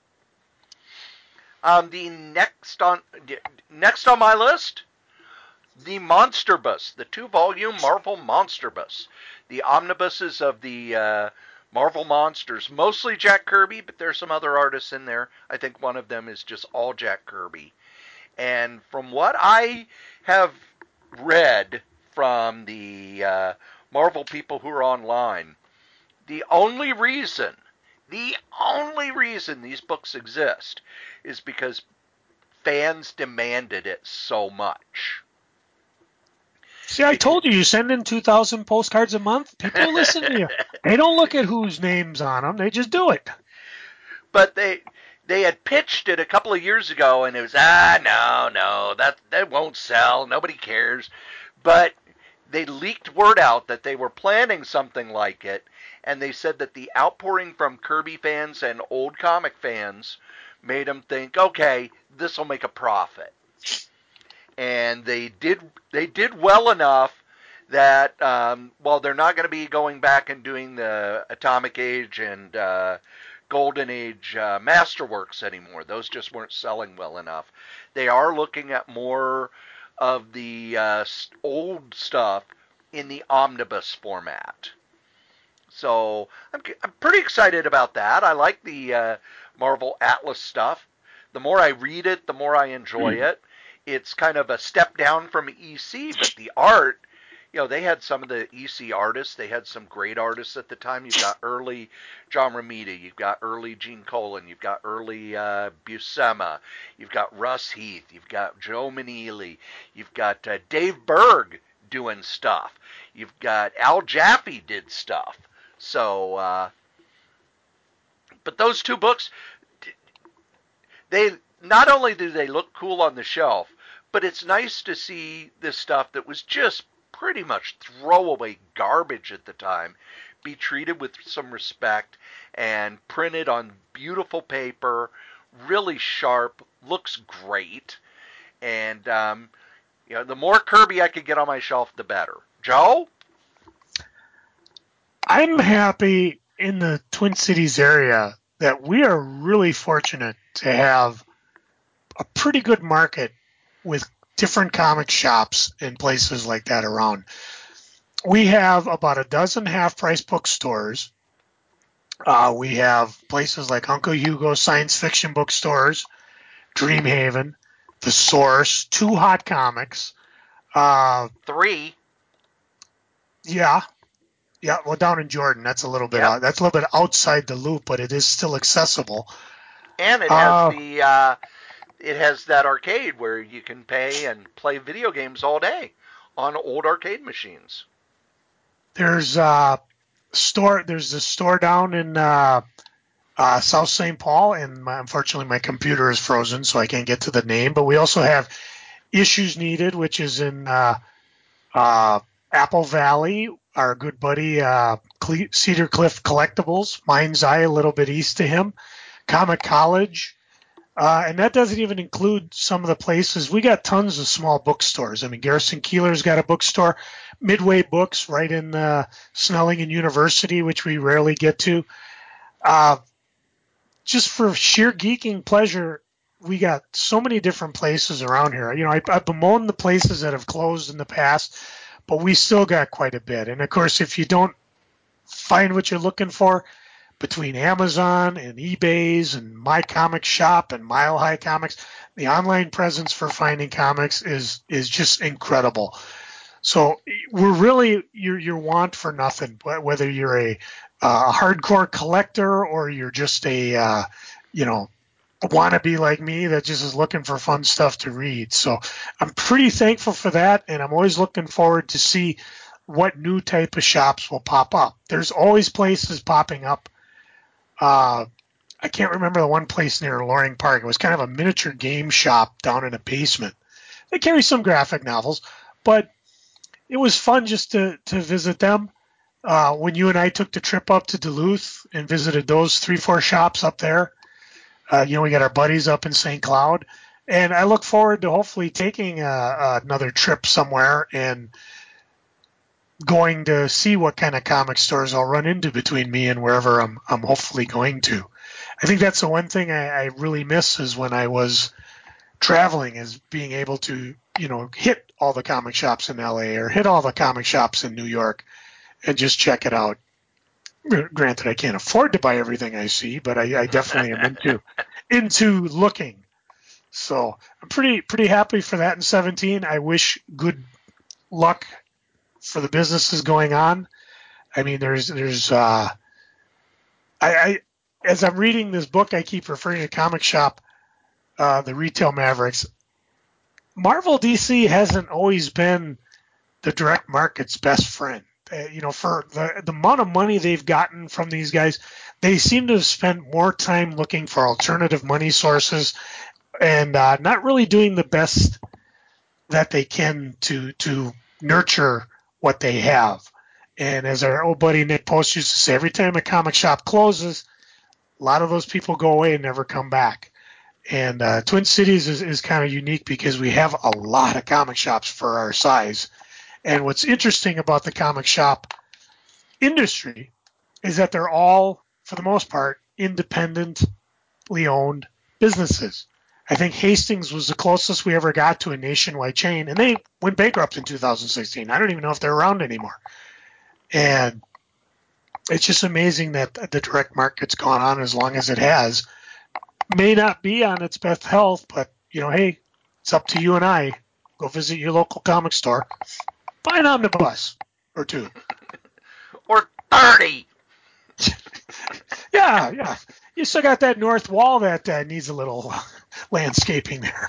Um, the next on next on my list, the Monster Bus, the two-volume Marvel Monster Bus, the omnibuses of the uh, Marvel monsters, mostly Jack Kirby, but there's some other artists in there. I think one of them is just all Jack Kirby. And from what I have read from the uh, Marvel people who are online, the only reason, the only reason these books exist is because fans demanded it so much. See, I told you, you send in two thousand postcards a month. People listen to you. They don't look at whose name's on them. They just do it. But they they had pitched it a couple of years ago, and it was, ah, no, no, that, that won't sell. Nobody cares. But they leaked word out that they were planning something like it, and they said that the outpouring from Kirby fans and old comic fans made them think, okay, this will make a profit. And they did they did well enough that um, while they're not going to be going back and doing the Atomic Age and uh, Golden Age uh, Masterworks anymore, those just weren't selling well enough. They are looking at more of the uh, old stuff in the omnibus format. So I'm I'm pretty excited about that. I like the uh, Marvel Atlas stuff. The more I read it, the more I enjoy it. It's kind of a step down from E C, but the art, you know, they had some of the E C artists. They had some great artists at the time. You've got early John Romita. You've got early Gene Colan. You've got early uh, Buscema. You've got Russ Heath. You've got Joe Maneely. You've got uh, Dave Berg doing stuff. You've got Al Jaffe did stuff. So, uh, but those two books, they not only do they look cool on the shelf, but it's nice to see this stuff that was just pretty much throwaway garbage at the time be treated with some respect and printed on beautiful paper, really sharp, looks great, and um, you know, the more Kirby I could get on my shelf, the better. Joe? I'm happy in the Twin Cities area that we are really fortunate to have a pretty good market with different comic shops and places like that around. We have about a dozen half-price bookstores. Uh, we have places like Uncle Hugo's science fiction bookstores, Dreamhaven, The Source, Two Hot Comics. Uh, Three. Yeah. Yeah, well, down in Jordan, that's a little bit Yep. out, that's a little bit outside the loop, but it is still accessible. And it has uh, the uh, it has that arcade where you can pay and play video games all day on old arcade machines. There's uh store there's a store down in uh, uh, South Saint Paul, and my, unfortunately my computer is frozen, so I can't get to the name. But we also have Issues Needed, which is in uh, uh, Apple Valley. Our good buddy uh, Cle- Cedar Cliff Collectibles, Mind's Eye, a little bit east of him. Comic College. Uh, and that doesn't even include some of the places. We got tons of small bookstores. I mean, Garrison Keeler's got a bookstore. Midway Books right in uh, Snelling and University, which we rarely get to. Uh, just for sheer geeking pleasure, we got so many different places around here. You know, I, I bemoan the places that have closed in the past, but we still got quite a bit. And, of course, if you don't find what you're looking for, between Amazon and eBay's and My Comic Shop and Mile High Comics, the online presence for finding comics is is just incredible. So we're really your your want for nothing, whether you're a uh, hardcore collector or you're just a uh, you know a wannabe like me that just is looking for fun stuff to read. So I'm pretty thankful for that, and I'm always looking forward to see what new type of shops will pop up. There's always places popping up. Uh, I can't remember the one place near Loring Park. It was kind of a miniature game shop down in a basement. They carry some graphic novels, but it was fun just to, to visit them. Uh, when you and I took the trip up to Duluth and visited those three, four shops up there, uh, you know, we got our buddies up in Saint Cloud. And I look forward to hopefully taking uh, another trip somewhere and going to see what kind of comic stores I'll run into between me and wherever I'm I'm hopefully going to. I think that's the one thing I, I really miss is when I was traveling, is being able to, you know, hit all the comic shops in L A or hit all the comic shops in New York and just check it out. Granted, I can't afford to buy everything I see, but I, I definitely am into into looking. So I'm pretty pretty happy for that in seventeen. I wish good luck for the businesses going on. I mean, there's, there's, uh, I, I, as I'm reading this book, I keep referring to Comic Shop, uh, the Retail Mavericks. Marvel D C hasn't always been the direct market's best friend. Uh, you know, for the, the amount of money they've gotten from these guys, they seem to have spent more time looking for alternative money sources and uh, not really doing the best that they can to, to nurture what they have. And as our old buddy Nick Post used to say, every time a comic shop closes, a lot of those people go away and never come back. And uh, Twin Cities is, is kind of unique because we have a lot of comic shops for our size. And what's interesting about the comic shop industry is that they're all, for the most part, independently owned businesses. I think Hastings was the closest we ever got to a nationwide chain, and they went bankrupt in two thousand sixteen. I don't even know if they're around anymore. And it's just amazing that the direct market's gone on as long as it has. May not be on its best health, but, you know, hey, it's up to you and I. Go visit your local comic store. Buy an omnibus or two. Or thirty. Yeah, yeah. You still got that north wall that uh, needs a little landscaping there.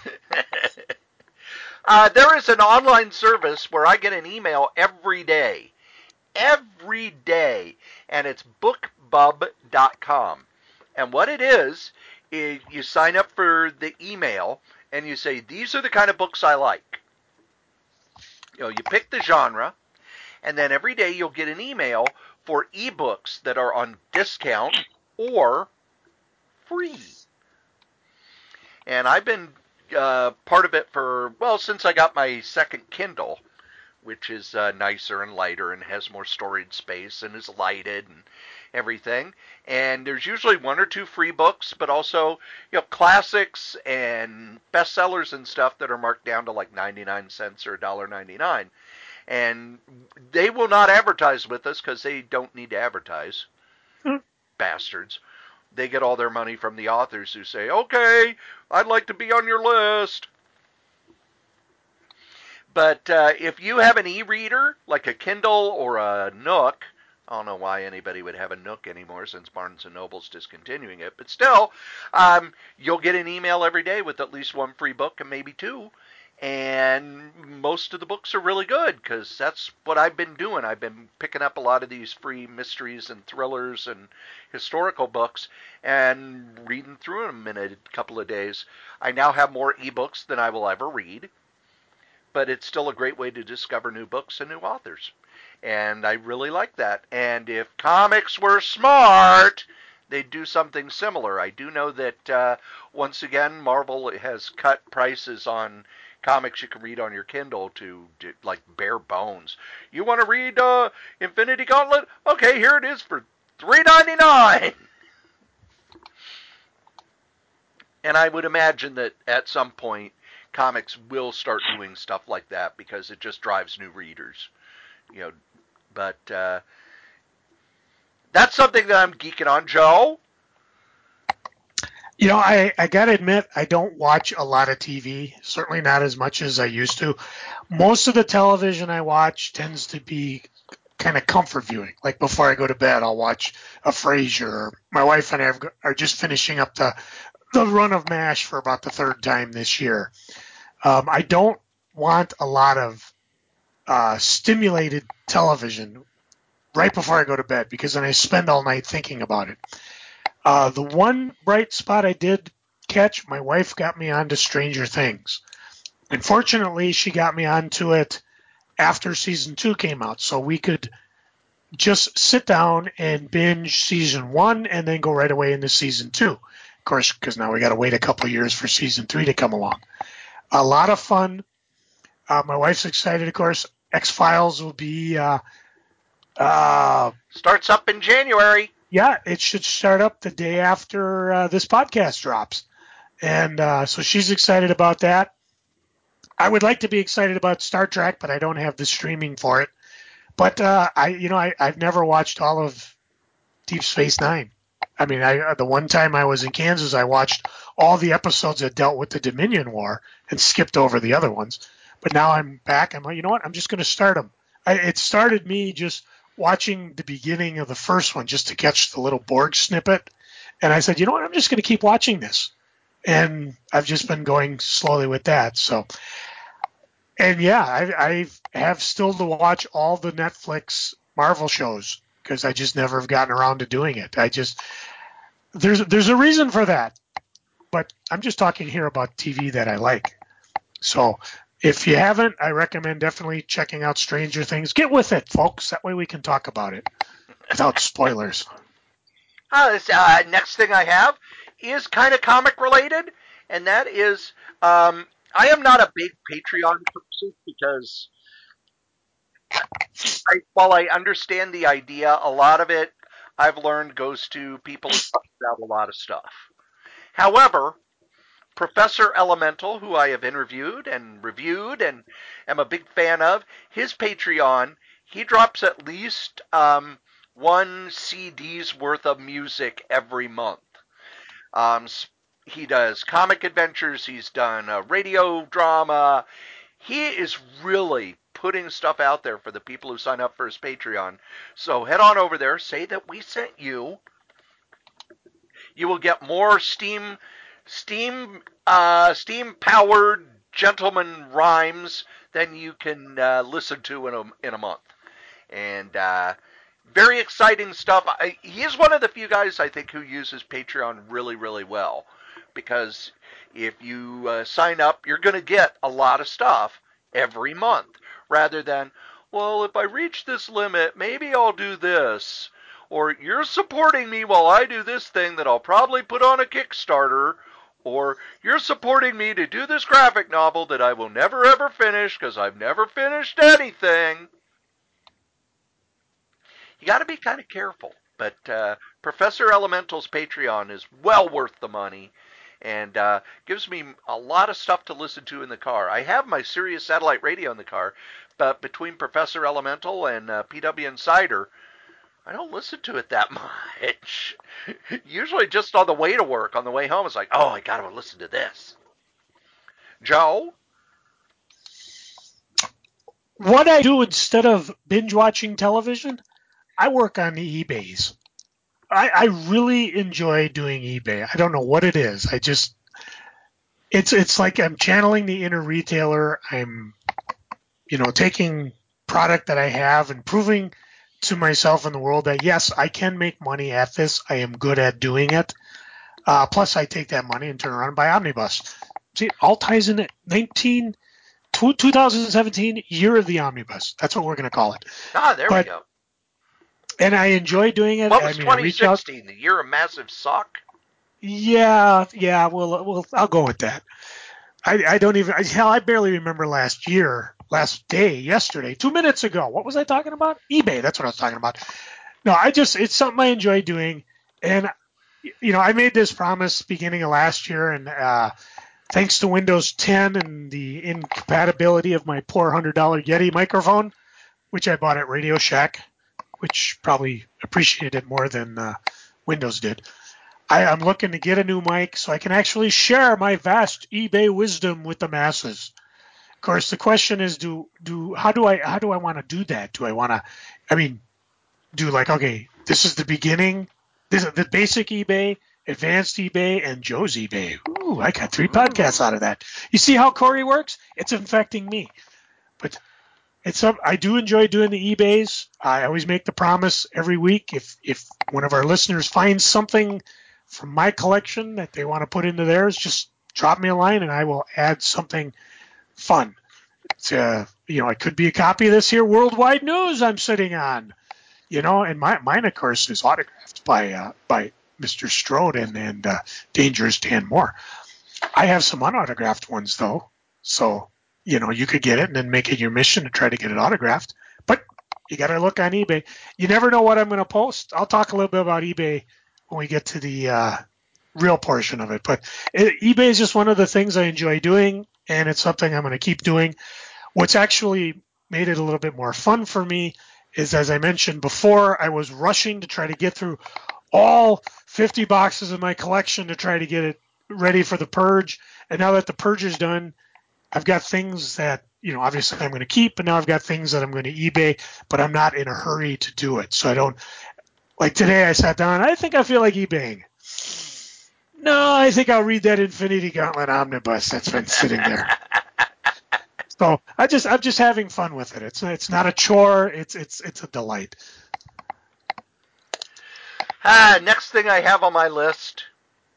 uh, there is an online service where I get an email every day. Every day. And it's bookbub dot com. And what it is, is you sign up for the email and you say, these are the kind of books I like. You know, you pick the genre, and then every day you'll get an email for ebooks that are on discount or free. And I've been uh, part of it for, well, since I got my second Kindle, which is uh, nicer and lighter and has more storage space and is lighted and everything. And there's usually one or two free books, but also, you know, classics and bestsellers and stuff that are marked down to like ninety-nine cents or one dollar ninety-nine. And they will not advertise with us because they don't need to advertise. Hmm. Bastards. They get all their money from the authors who say, okay, I'd like to be on your list. But uh, if you have an e-reader, like a Kindle or a Nook, I don't know why anybody would have a Nook anymore since Barnes and Noble's discontinuing it, but still, um, you'll get an email every day with at least one free book and maybe two. And most of the books are really good because that's what I've been doing. I've been picking up a lot of these free mysteries and thrillers and historical books and reading through them in a couple of days. I now have more ebooks than I will ever read, but it's still a great way to discover new books and new authors. And I really like that. And if comics were smart, they'd do something similar. I do know that, uh, once again, Marvel has cut prices on comics you can read on your Kindle to, to like bare bones. You want to read uh, Infinity Gauntlet? Okay, here it is for three ninety-nine. And I would imagine that at some point comics will start doing stuff like that because it just drives new readers. You know, but uh, that's something that I'm geeking on, Joe. You know, I, I got to admit, I don't watch a lot of T V, certainly not as much as I used to. Most of the television I watch tends to be kind of comfort viewing. Like before I go to bed, I'll watch a Frasier. My wife and I are just finishing up the, the run of MASH for about the third time this year. Um, I don't want a lot of uh, stimulated television right before I go to bed because then I spend all night thinking about it. Uh, the one bright spot I did catch, my wife got me onto Stranger Things. And fortunately, she got me onto it after season two came out, so we could just sit down and binge season one and then go right away into season two. Of course, because now we got to wait a couple years for season three to come along. A lot of fun. Uh, my wife's excited, of course. X-Files will be uh, uh, Starts up in January. yeah, it should start up the day after uh, this podcast drops. And uh, so she's excited about that. I would like to be excited about Star Trek, but I don't have the streaming for it. But uh, I, you know, I, I've never watched all of Deep Space Nine. I mean, I, the one time I was in Kansas, I watched all the episodes that dealt with the Dominion War and skipped over the other ones. But now I'm back. I'm like, you know what? I'm just going to start them. I, it started me just watching the beginning of the first one just to catch the little Borg snippet. And I said, you know what? I'm just going to keep watching this. And I've just been going slowly with that. So, and yeah, I, I have still to watch all the Netflix Marvel shows because I just never have gotten around to doing it. I just there's there's a reason for that, but I'm just talking here about T V that I like. So if you haven't, I recommend definitely checking out Stranger Things. Get with it, folks. That way we can talk about it without spoilers. Uh, this, uh, next thing I have is kind of comic related, and that is, um, I am not a big Patreon person because I, while I understand the idea, a lot of it I've learned goes to people who talk about a lot of stuff. However, Professor Elemental, who I have interviewed and reviewed and am a big fan of, his Patreon, he drops at least um, one C D's worth of music every month. Um, he does comic adventures. He's done a radio drama. He is really putting stuff out there for the people who sign up for his Patreon. So head on over there, say that we sent you. You will get more Steam, Steam, uh, Steam powered gentleman rhymes than you can uh, listen to in a in a month. And uh, very exciting stuff. I, he is one of the few guys I think who uses Patreon really, really well, because if you uh, sign up, you're going to get a lot of stuff every month, rather than, well, if I reach this limit, maybe I'll do this, or you're supporting me while I do this thing that I'll probably put on a Kickstarter, or you're supporting me to do this graphic novel that I will never ever finish because I've never finished anything. You got to be kind of careful. But uh, Professor Elemental's Patreon is well worth the money, and uh, gives me a lot of stuff to listen to in the car. I have my Sirius satellite radio in the car, but between Professor Elemental and uh, P W Insider, I don't listen to it that much. Usually just on the way to work, on the way home, it's like, oh, I got to listen to this. Joe? What I do instead of binge watching television, I work on the eBays. I, I really enjoy doing eBay. I don't know what it is. I just it's it's like I'm channeling the inner retailer. I'm you know taking product that I have and proving to myself and the world that yes, I can make money at this. I am good at doing it. Uh, plus, I take that money and turn around and buy Omnibus. See, it all ties in it. nineteen, twenty seventeen, year of the Omnibus. That's what we're going to call it. Ah, there but, we go. And I enjoy doing it. What was I mean, twenty sixteen, I reach out, the year of massive sock? Yeah, yeah. Well, well, I'll go with that. I, I don't even. I, hell, I barely remember last year, last day, yesterday, two minutes ago. What was I talking about? eBay. That's what I was talking about. No, I just it's something I enjoy doing, and you know, I made this promise beginning of last year, and uh, thanks to Windows ten and the incompatibility of my poor one hundred dollars Yeti microphone, which I bought at Radio Shack, which probably appreciated it more than uh, Windows did. I, I'm looking to get a new mic so I can actually share my vast eBay wisdom with the masses. Of course, the question is, do do how do I how do I want to do that? Do I want to, I mean, do like okay, this is the beginning, this is the basic eBay, advanced eBay, and Joe's eBay. Ooh, I got three podcasts out of that. You see how Corey works? It's infecting me, but it's up. I do enjoy doing the eBays. I always make the promise every week if if one of our listeners finds something from my collection that they want to put into theirs, just drop me a line and I will add something fun. It's, uh, you know, it could be a copy of this here Worldwide News I'm sitting on, you know, and my, mine, of course, is autographed by uh, by Mister Strode and, and uh, Dangerous Dan Moore. I have some unautographed ones, though, so, you know, you could get it and then make it your mission to try to get it autographed. But you got to look on eBay. You never know what I'm going to post. I'll talk a little bit about eBay when we get to the uh, real portion of it. But it, eBay is just one of the things I enjoy doing, and it's something I'm going to keep doing. What's actually made it a little bit more fun for me is, as I mentioned before, I was rushing to try to get through all fifty boxes of my collection to try to get it ready for the purge. And now that the purge is done, I've got things that, you know, obviously I'm going to keep, and now I've got things that I'm going to eBay, but I'm not in a hurry to do it. So I don't, like today I sat down, I think I feel like eBaying. No, I think I'll read that Infinity Gauntlet Omnibus that's been sitting there. So I just, I'm just having fun with it. It's, it's not a chore. It's, it's, it's a delight. Ah, next thing I have on my list,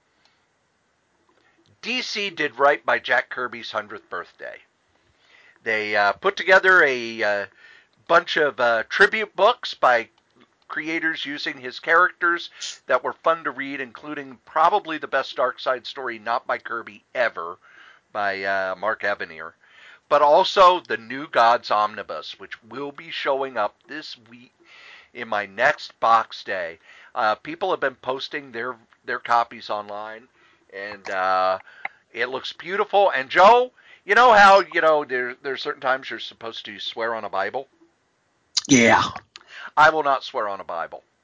D C did right by Jack Kirby's hundredth birthday. They uh, put together a uh, bunch of uh, tribute books by creators using his characters that were fun to read, including probably the best Darkseid story not by Kirby ever, by uh, Mark Evanier, but also the New Gods Omnibus, which will be showing up this week in my next box day. Uh, people have been posting their their copies online, and uh, it looks beautiful. And Joe, you know how you know there there's certain times you're supposed to swear on a Bible? Yeah. I will not swear on a Bible.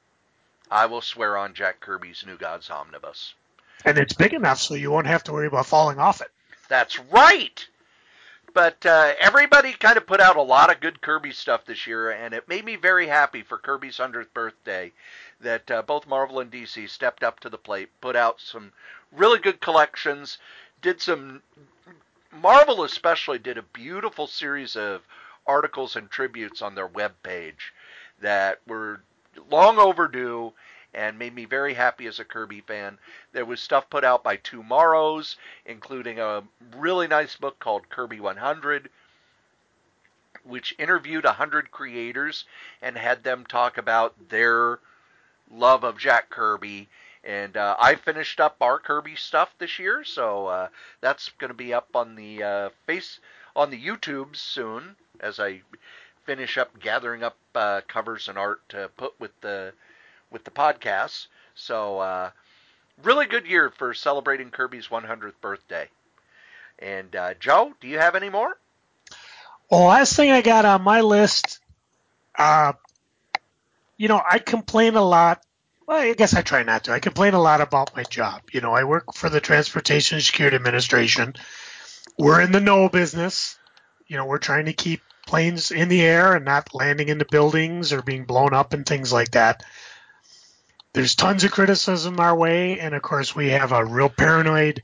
I will swear on Jack Kirby's New Gods Omnibus. And it's big enough so you won't have to worry about falling off it. That's right! But uh, everybody kind of put out a lot of good Kirby stuff this year, and it made me very happy for Kirby's one hundredth birthday that uh, both Marvel and D C stepped up to the plate, put out some really good collections, did some... Marvel especially did a beautiful series of articles and tributes on their webpage that were long overdue and made me very happy as a Kirby fan. There was stuff put out by Tomorrows, including a really nice book called Kirby one hundred, which interviewed one hundred creators and had them talk about their love of Jack Kirby. And uh, I finished up our Kirby stuff this year, so uh, that's going to be up on the uh, face on the YouTubes soon as I finish up gathering up uh, covers and art to put with the with the podcasts. So, uh, really good year for celebrating Kirby's one hundredth birthday. And, uh, Joe, do you have any more? Well, last thing I got on my list, uh, you know, I complain a lot. Well, I guess I try not to. I complain a lot about my job. You know, I work for the Transportation Security Administration. We're in the no business. You know, we're trying to keep planes in the air and not landing into buildings or being blown up and things like that. There's tons of criticism our way, and of course we have a real paranoid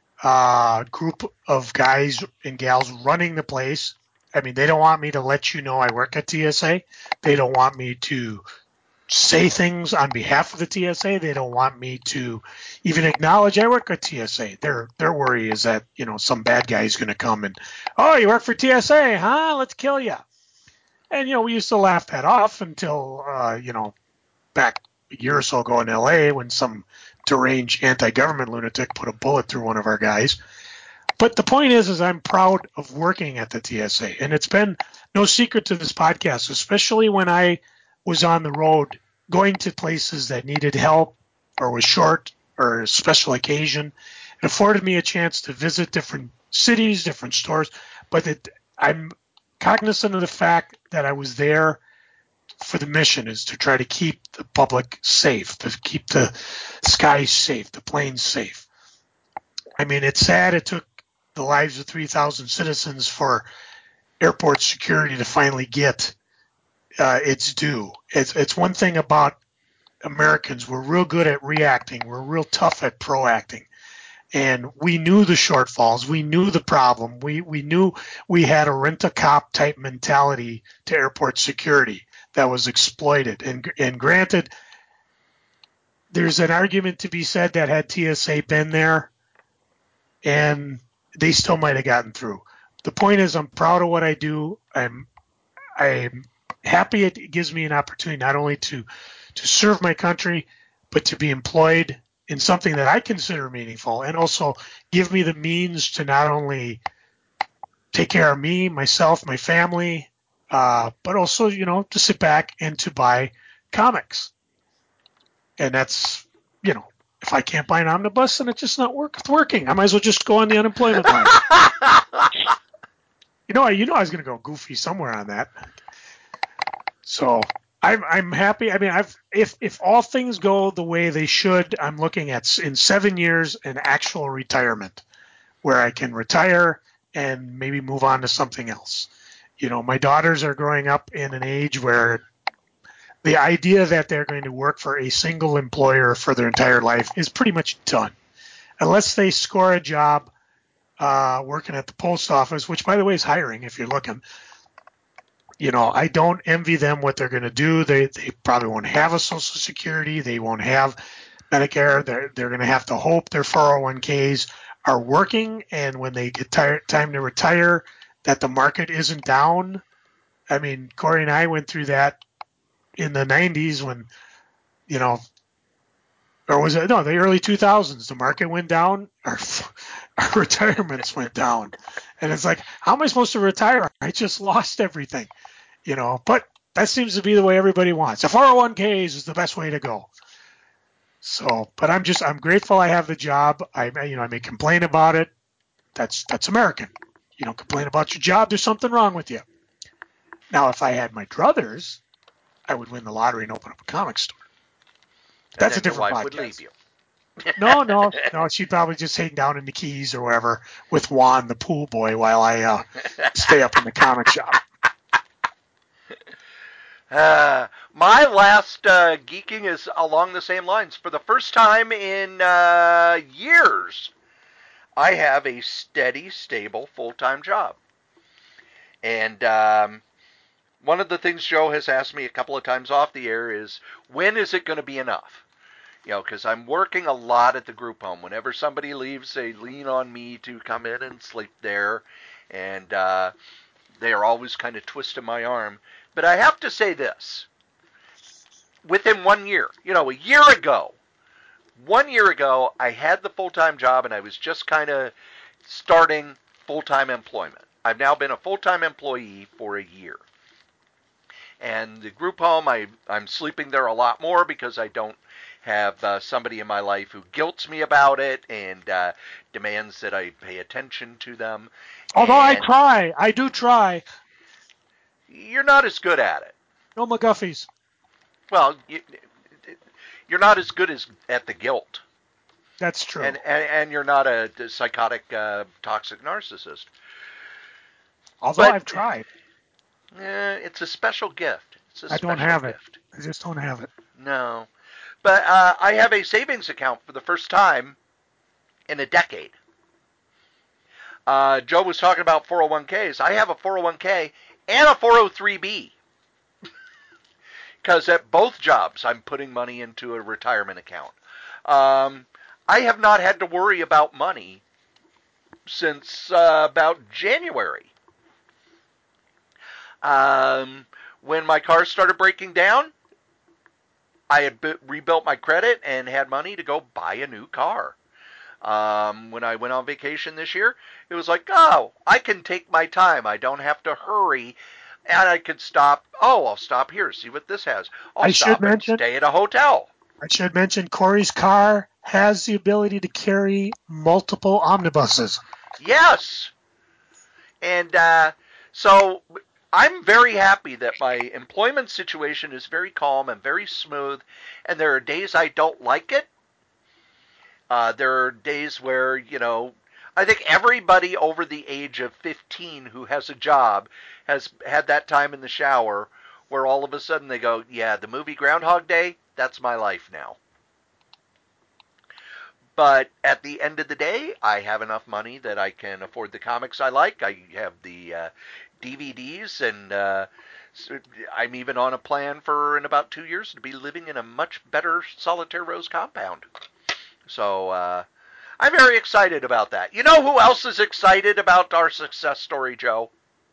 uh, group of guys and gals running the place. I mean, they don't want me to let you know I work at T S A. They don't want me to say things on behalf of the T S A. They don't want me to even acknowledge I work at T S A. Their their worry is that, you know, some bad guy is going to come and, oh, you work for T S A, huh? Let's kill you. And, you know, we used to laugh that off until, uh, you know, back a year or so ago in L A when some deranged anti-government lunatic put a bullet through one of our guys. But the point is, is I'm proud of working at the T S A. And it's been no secret to this podcast, especially when I was on the road going to places that needed help or was short or a special occasion. It afforded me a chance to visit different cities, different stores. But it, I'm cognizant of the fact that I was there for the mission, is to try to keep the public safe, to keep the skies safe, the planes safe. I mean, it's sad it took the lives of three thousand citizens for airport security to finally get uh, its due. It's, it's one thing about Americans. We're real good at reacting. We're real tough at proacting. And we knew the shortfalls. We knew the problem. We, we knew we had a rent-a-cop type mentality to airport security that was exploited. And, and granted, there's an argument to be said that had T S A been there, and they still might have gotten through. The point is, I'm proud of what I do. I'm I'm happy it gives me an opportunity not only to to serve my country, but to be employed in something that I consider meaningful, and also give me the means to not only take care of me, myself, my family, uh, but also, you know, to sit back and to buy comics. And that's, you know, if I can't buy an omnibus, then it's just not work, it's working. I might as well just go on the unemployment line. You know, you know, I was going to go goofy somewhere on that. So I'm I'm happy. I mean, I've if if all things go the way they should, I'm looking at in seven years an actual retirement, where I can retire and maybe move on to something else. You know, my daughters are growing up in an age where the idea that they're going to work for a single employer for their entire life is pretty much done, unless they score a job uh, working at the post office, which, by the way, is hiring if you're looking. You know, I don't envy them what they're going to do. They they probably won't have a Social Security. They won't have Medicare. They're they're going to have to hope their four oh one k's are working, and when they get tired, time to retire, that the market isn't down. I mean, Corey and I went through that in the nineties when, you know, or was it, no, the early two thousands, the market went down, our, our retirements went down. And it's like, how am I supposed to retire? I just lost everything, you know, but that seems to be the way everybody wants. The four oh one k's is the best way to go. So, but I'm just, I'm grateful I have the job. I, you know, I may complain about it. That's, that's American. You don't complain about your job. There's something wrong with you. Now, if I had my druthers, I would win the lottery and open up a comic store. And That's a then your different wife would podcast. leave you. No, no, no. She'd probably just hang down in the Keys or wherever with Juan, the pool boy, while I uh, stay up in the comic shop. Uh, my last uh, geeking is along the same lines. For the first time in uh, years, I have a steady, stable, full-time job. And um, one of the things Joe has asked me a couple of times off the air is, when is it going to be enough? You know, because I'm working a lot at the group home. Whenever somebody leaves, they lean on me to come in and sleep there. And uh, they are always kind of twisting my arm. But I have to say this. Within one year, you know, a year ago, one year ago, I had the full-time job and I was just kind of starting full-time employment. I've now been a full-time employee for a year. And the group home, I, I'm sleeping there a lot more because I don't have uh, somebody in my life who guilts me about it and uh, demands that I pay attention to them. Although and I try, I do try. You're not as good at it. No McGuffies. Well, you, you're not as good as at the guilt. That's true. And, and, and you're not a, a psychotic, uh, toxic narcissist. Although but, I've tried. Eh, it's a special gift. It's a I special don't have gift. it. I just don't have it. No. But uh, I have a savings account for the first time in a decade. Uh, Joe was talking about four oh one k's. I have a four oh one k and a four oh three b. Because at both jobs, I'm putting money into a retirement account. Um, I have not had to worry about money since uh, about January. Um, when my car started breaking down, I had b- rebuilt my credit and had money to go buy a new car. Um, when I went on vacation this year, it was like, oh, I can take my time. I don't have to hurry. And I could stop. Oh, I'll stop here, see what this has. I'll I stop should and mention, stay at a hotel. I should mention Corey's car has the ability to carry multiple omnibuses. Yes. And uh, so I'm very happy that my employment situation is very calm and very smooth. And there are days I don't like it. Uh, there are days where, you know, I think everybody over the age of fifteen who has a job has had that time in the shower where all of a sudden they go, yeah, the movie Groundhog Day, that's my life now. But at the end of the day, I have enough money that I can afford the comics I like. I have the uh, D V Ds, and uh, I'm even on a plan for, in about two years, to be living in a much better Solitaire Rose compound. So, uh, I'm very excited about that. You know who else is excited about our success story, Joe?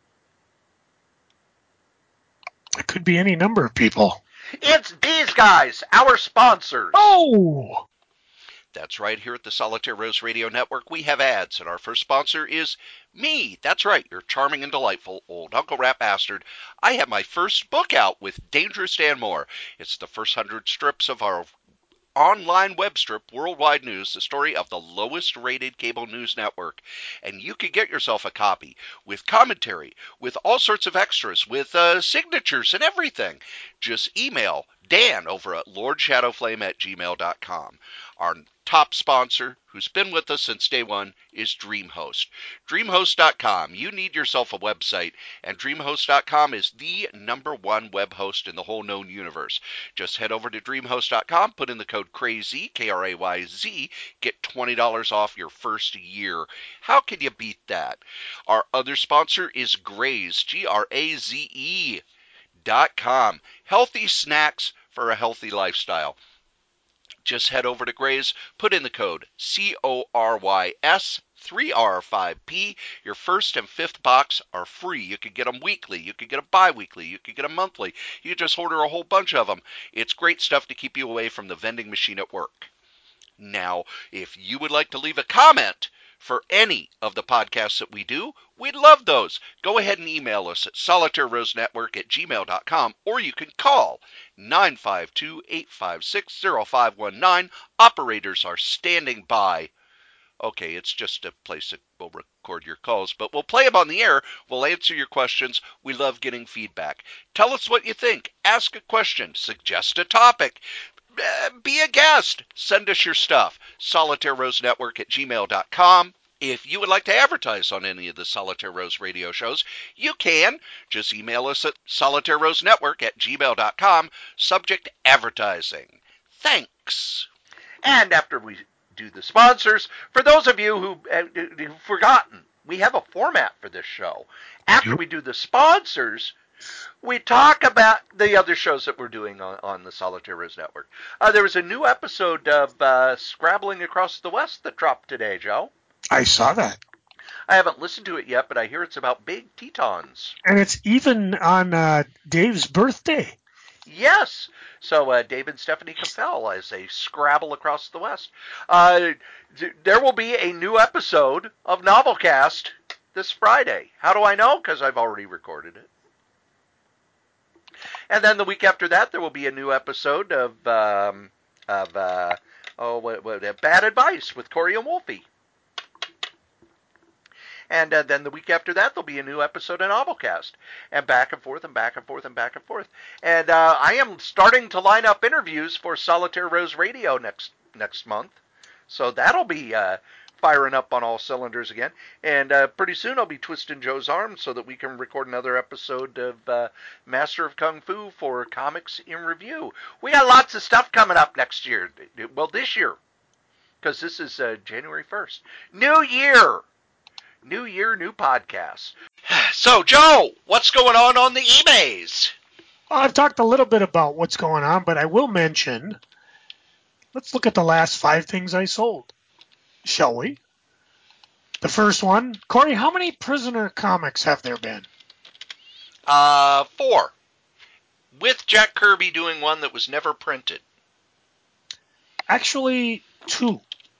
It could be any number of people. It's these guys, our sponsors. Oh! That's right, here at the Solitaire Rose Radio Network, we have ads, and our first sponsor is me. That's right, your charming and delightful old Uncle Rat Bastard. I have my first book out with Dangerous Dan Moore. It's the first hundred strips of our online web strip, Worldwide News, the story of the lowest rated cable news network. And you can get yourself a copy with commentary, with all sorts of extras, with uh, signatures and everything. Just email Dan over at lordshadowflame at gmail dot com. Our top sponsor, who's been with us since day one, is DreamHost. DreamHost dot com. You need yourself a website, and DreamHost dot com is the number one web host in the whole known universe. Just head over to DreamHost dot com, put in the code CRAZY, K R A Y Z, get twenty dollars off your first year. How can you beat that? Our other sponsor is Graze, G R A Z E dot com. Healthy snacks for a healthy lifestyle. Just head over to Graze, put in the code C O R Y S three R five P. Your first and fifth box are free. You could get them weekly. You could get them bi-weekly. You could get them monthly. You could just order a whole bunch of them. It's great stuff to keep you away from the vending machine at work. Now, if you would like to leave a comment for any of the podcasts that we do, we'd love those. Go ahead and email us at solitaire rose network at gmail dot com, or you can call nine five two, eight five six, zero five one nine. Operators are standing by. Okay, it's just a place that will record your calls, but we'll play them on the air. We'll answer your questions. We love getting feedback. Tell us what you think. Ask a question. Suggest a topic. uh, be a guest. Send us your stuff. Solitaire Rose Network at gmail dot com. If you would like to advertise on any of the Solitaire Rose radio shows, you can. Just email us at solitaire rose network at gmail dot com. Subject advertising. Thanks. And after we do the sponsors, for those of you who uh, who've forgotten, we have a format for this show. After we do the sponsors, we talk about the other shows that we're doing on, on the Solitaire Rose Network. Uh, there was a new episode of uh, Scrabbling Across the West that dropped today, Joe. I saw that. I haven't listened to it yet, but I hear it's about big Tetons. And it's even on uh, Dave's birthday. Yes. So uh, Dave and Stephanie Capel as they scrabble across the West. Uh, there will be a new episode of Novelcast this Friday. How do I know? Because I've already recorded it. And then the week after that, there will be a new episode of um, of uh, oh, what, what, Bad Advice with Corey and Wolfie. And uh, then the week after that, there'll be a new episode of Novelcast. And back and forth and back and forth and back and forth. And uh, I am starting to line up interviews for Solitaire Rose Radio next next month. So that'll be uh, firing up on all cylinders again. And uh, pretty soon I'll be twisting Joe's arm so that we can record another episode of uh, Master of Kung Fu for Comics in Review. We got lots of stuff coming up next year. Well, this year. Because this is uh, January first. New year! New year, new podcast. So, Joe, what's going on on the eBays? Well, I've talked a little bit about what's going on, but I will mention, let's look at the last five things I sold, shall we? The first one, Corey, how many Prisoner comics have there been? Uh, four. With Jack Kirby doing one that was never printed. Actually, two.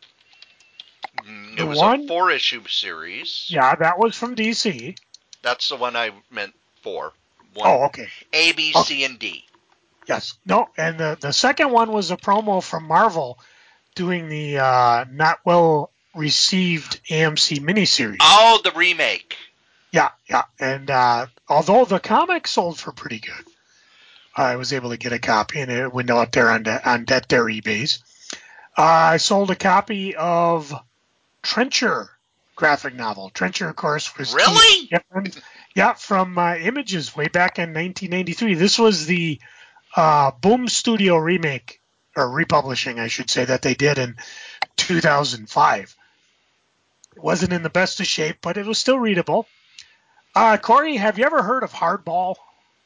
It The was one, a four-issue series. Yeah, that was from D C. That's the one I meant for. One, Oh, okay. A, B, Oh. C, and D. Yes. No, and the, the second one was a promo from Marvel doing the uh, not well-received A M C miniseries. Oh, the remake. Yeah, yeah. And uh, although the comic sold for pretty good, I was able to get a copy and it went out there on, the, on that there eBays. Uh, I sold a copy of Trencher graphic novel. Trencher, of course, was Really? Keith, yeah, from uh, Images way back in nineteen ninety-three. This was the uh, Boom Studio remake, or republishing, I should say, that they did in two thousand five. It wasn't in the best of shape, but it was still readable. Uh, Corey, have you ever heard of Hardball?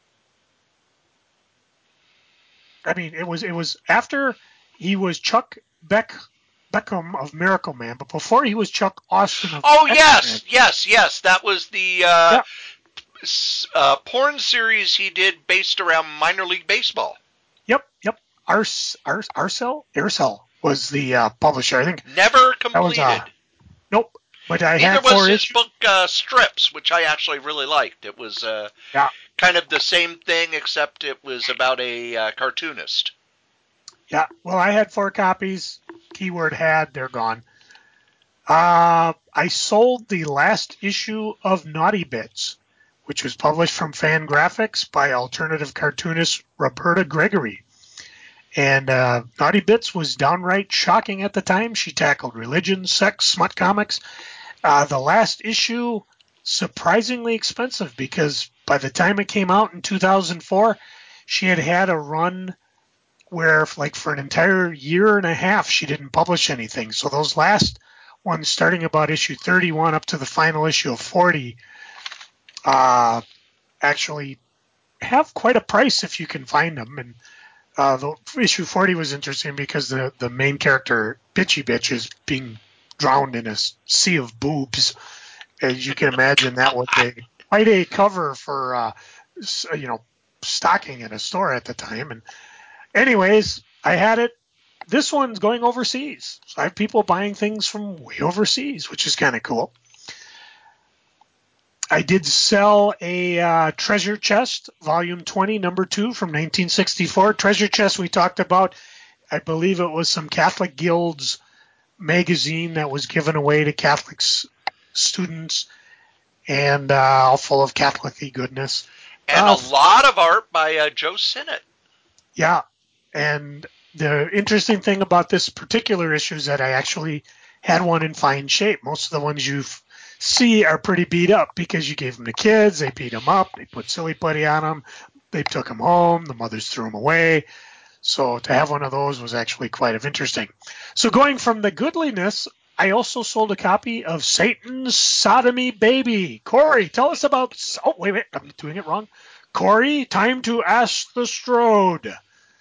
I mean, it was it was after he was Chuck Beck. Beckham of Miracle Man, but before he was Chuck Austin of Oh, X-Men. yes, yes, yes. That was the uh, Yeah. s- uh, porn series he did based around minor league baseball. Yep, yep. Ars, Ars, Arcel? Arcel was the uh, publisher, I think. Never was, completed. uh, Nope, but I Neither had was four his issues. book uh, Strips, which I actually really liked. It was uh, Yeah. kind of the same thing, except it was about a uh, cartoonist. Yeah, well, I had four copies. Keyword had, they're gone. Uh, I sold the last issue of Naughty Bits, which was published from Fangraphics by alternative cartoonist Roberta Gregory. And uh, Naughty Bits was downright shocking at the time. She tackled religion, sex, smut comics. Uh, the last issue, surprisingly expensive, because by the time it came out in two thousand four, she had had a run where, like, for an entire year and a half, she didn't publish anything. So those last ones, starting about issue thirty-one up to the final issue of forty, uh, actually have quite a price if you can find them. And uh, the issue forty was interesting because the, the main character, Bitchy Bitch, is being drowned in a sea of boobs. As you can imagine, that was a quite a cover for, uh, you know, stocking in a store at the time. And anyways, I had it. This one's going overseas. So I have people buying things from way overseas, which is kind of cool. I did sell a uh, Treasure Chest, Volume twenty, Number two, from nineteen sixty-four. Treasure Chest we talked about. I believe it was some Catholic Guild's magazine that was given away to Catholic s- students, and uh, all full of Catholic-y goodness. And Uh, a lot of art by uh, Joe Sinnott. Yeah, and the interesting thing about this particular issue is that I actually had one in fine shape. Most of the ones you see are pretty beat up because you gave them to kids, they beat them up, they put silly putty on them, they took them home, the mothers threw them away. So to have one of those was actually quite of interesting. So going from the goodliness, I also sold a copy of Satan's Sodomy Baby. Corey, tell us about... Oh, wait, wait, I'm doing it wrong. Corey, time to ask the Strode.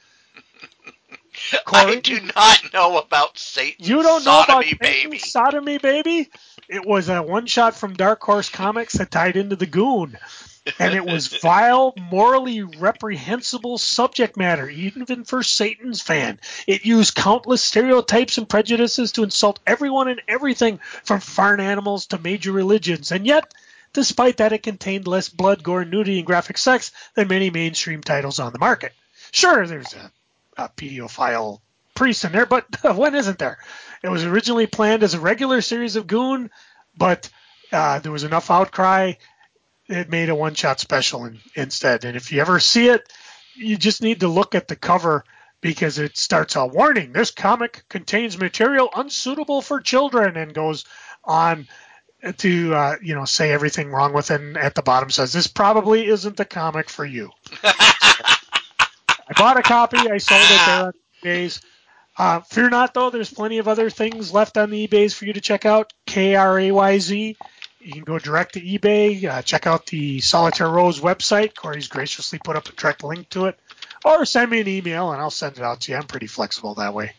Corey, I do not know about Satan's You don't know Sodomy about Baby. Satan's Sodomy Baby? It was a one-shot from Dark Horse Comics that tied into the Goon. And it was vile, morally reprehensible subject matter, even for Satan's fan. It used countless stereotypes and prejudices to insult everyone and everything, from farm animals to major religions. And yet, despite that, it contained less blood, gore, nudity, and graphic sex than many mainstream titles on the market. Sure, there's a, a pedophile priest in there, but when isn't there? It was originally planned as a regular series of Goon, but uh, there was enough outcry. It made a one-shot special in, instead. And if you ever see it, you just need to look at the cover because it starts a warning. This comic contains material unsuitable for children, and goes on to uh, you know say everything wrong with it. And at the bottom says, this probably isn't the comic for you. So, I bought a copy. I sold it there on eBays. Uh, fear not, though. There's plenty of other things left on the eBays for you to check out. K R A Y Z. You can go direct to eBay, uh, check out the Solitaire Rose website. Corey's graciously put up a direct link to it. Or send me an email, and I'll send it out to you. I'm pretty flexible that way.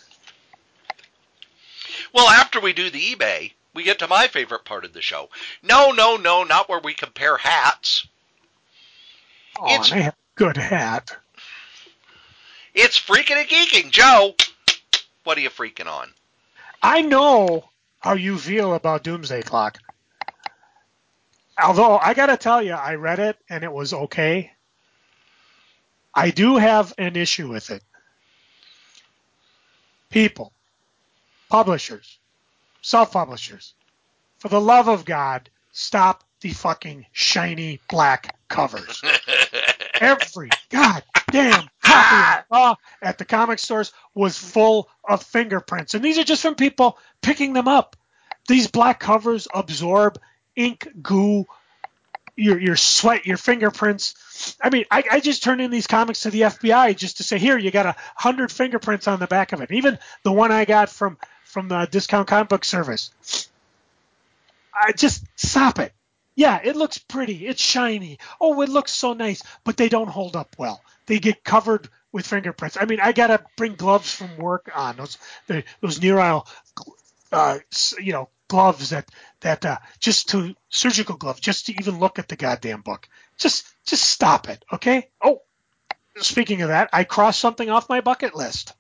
Well, after we do the eBay, we get to my favorite part of the show. No, no, no, not where we compare hats. Oh, it's, and I have a good hat. It's Freaking and Geeking. Joe, what are you freaking on? I know how you feel about Doomsday Clock. Although, I got to tell you, I read it, and it was okay. I do have an issue with it. People, publishers, self-publishers, for the love of God, stop the fucking shiny black covers. Every goddamn copy I saw at the comic stores was full of fingerprints. And these are just from people picking them up. These black covers absorb ink, goo, your your sweat, your fingerprints. I mean, I, I just turned in these comics to the F B I just to say, here, you got a hundred fingerprints on the back of it. Even the one I got from, from the Discount Comic Book Service. I just, stop it. Yeah, it looks pretty. It's shiny. Oh, it looks so nice. But they don't hold up well. They get covered with fingerprints. I mean, I got to bring gloves from work on. Those the, those Neural, uh, you know, gloves that, that uh, just to, surgical gloves, just to even look at the goddamn book. Just, just stop it, okay? Oh, speaking of that, I crossed something off my bucket list.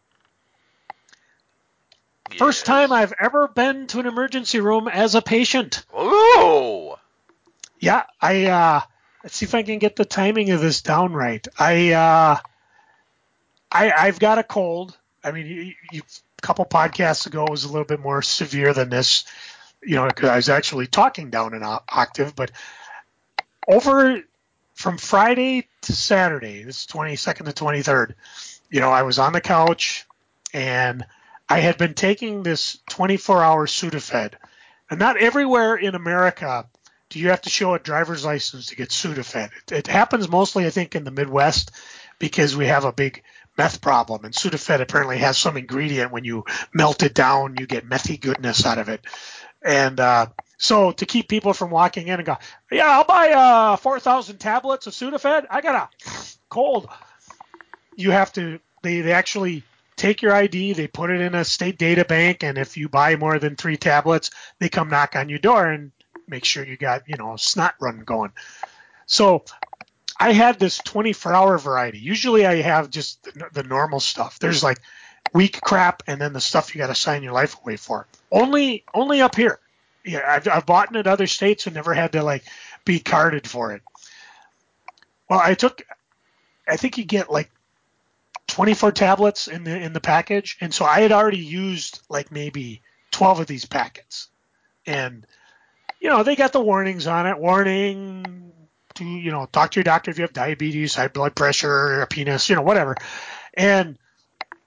Yes. First time I've ever been to an emergency room as a patient. Ooh! Yeah, I, uh, let's see if I can get the timing of this down right. I, uh, I, I've got a cold. I mean, you, you, a couple podcasts ago was a little bit more severe than this, you know, because I was actually talking down an octave. But over from Friday to Saturday, this is twenty-second to twenty-third, you know, I was on the couch and I had been taking this twenty-four hour Sudafed. And not everywhere in America do you have to show a driver's license to get Sudafed. It, it happens mostly, I think, in the Midwest because we have a big meth problem. And Sudafed apparently has some ingredient. When you melt it down, you get methy goodness out of it. And uh, so to keep people from walking in and go, yeah, I'll buy uh, four thousand tablets of Sudafed. I got a cold. You have to, they, they actually take your I D, they put it in a state data bank, and if you buy more than three tablets, they come knock on your door and make sure you got, you know, a snot run going. So I had this twenty-four hour variety. Usually I have just the, the normal stuff. There's like weak crap and then the stuff you got to sign your life away for. Only only up here. Yeah, I've, I've bought it in other states and never had to like be carded for it. Well, I took, I think you get like twenty-four tablets in the in the package, and so I had already used like maybe twelve of these packets. And you know, they got the warnings on it. Warning to, you know, talk to your doctor if you have diabetes, high blood pressure, a penis, you know, whatever. And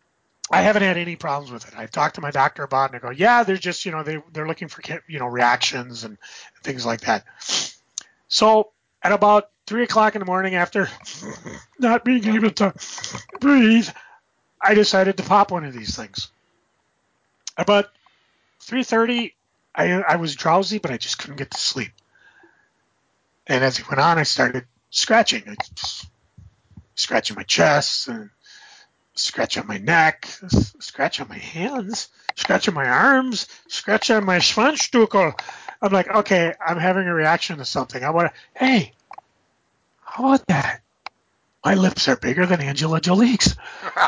I haven't had any problems with it. I've talked to my doctor about it, and I go, yeah, they're just, you know, they, they're looking for, you know, reactions and things like that. So at about three o'clock in the morning, after not being able to breathe, I decided to pop one of these things. About three thirty, I, I was drowsy, but I just couldn't get to sleep. And as it went on, I started scratching. I just, scratching my chest and scratch on my neck, scratch on my hands, scratch on my arms, scratch on my Schwanzstukel. I'm like, okay, I'm having a reaction to something. I want to, hey, how about that? My lips are bigger than Angela Jolie's.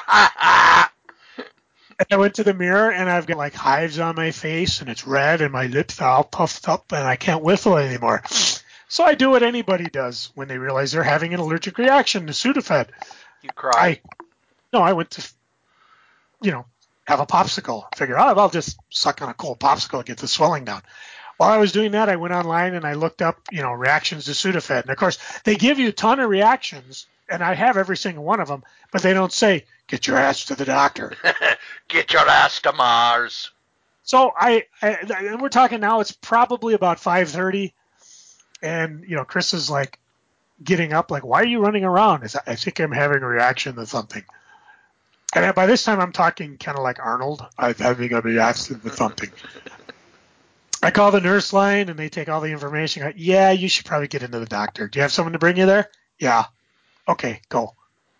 And I went to the mirror, and I've got like hives on my face, and it's red, and my lips are all puffed up, and I can't whistle anymore. So I do what anybody does when they realize they're having an allergic reaction to Sudafed. You cry? I, no, I went to, you know, have a popsicle. Figure, oh, I'll just suck on a cold popsicle, get the swelling down. While I was doing that, I went online and I looked up, you know, reactions to Sudafed. And of course, they give you a ton of reactions, and I have every single one of them, but they don't say, get your ass to the doctor. Get your ass to Mars. So I, I, and we're talking now, it's probably about five thirty, and, you know, Chris is like getting up, like, why are you running around? I, said, I think I'm having a reaction to something. And by this time, I'm talking kind of like Arnold. I'm having a reaction to something. I call the nurse line, and they take all the information. I, yeah, you should probably get into the doctor. Do you have someone to bring you there? Yeah. Okay, go.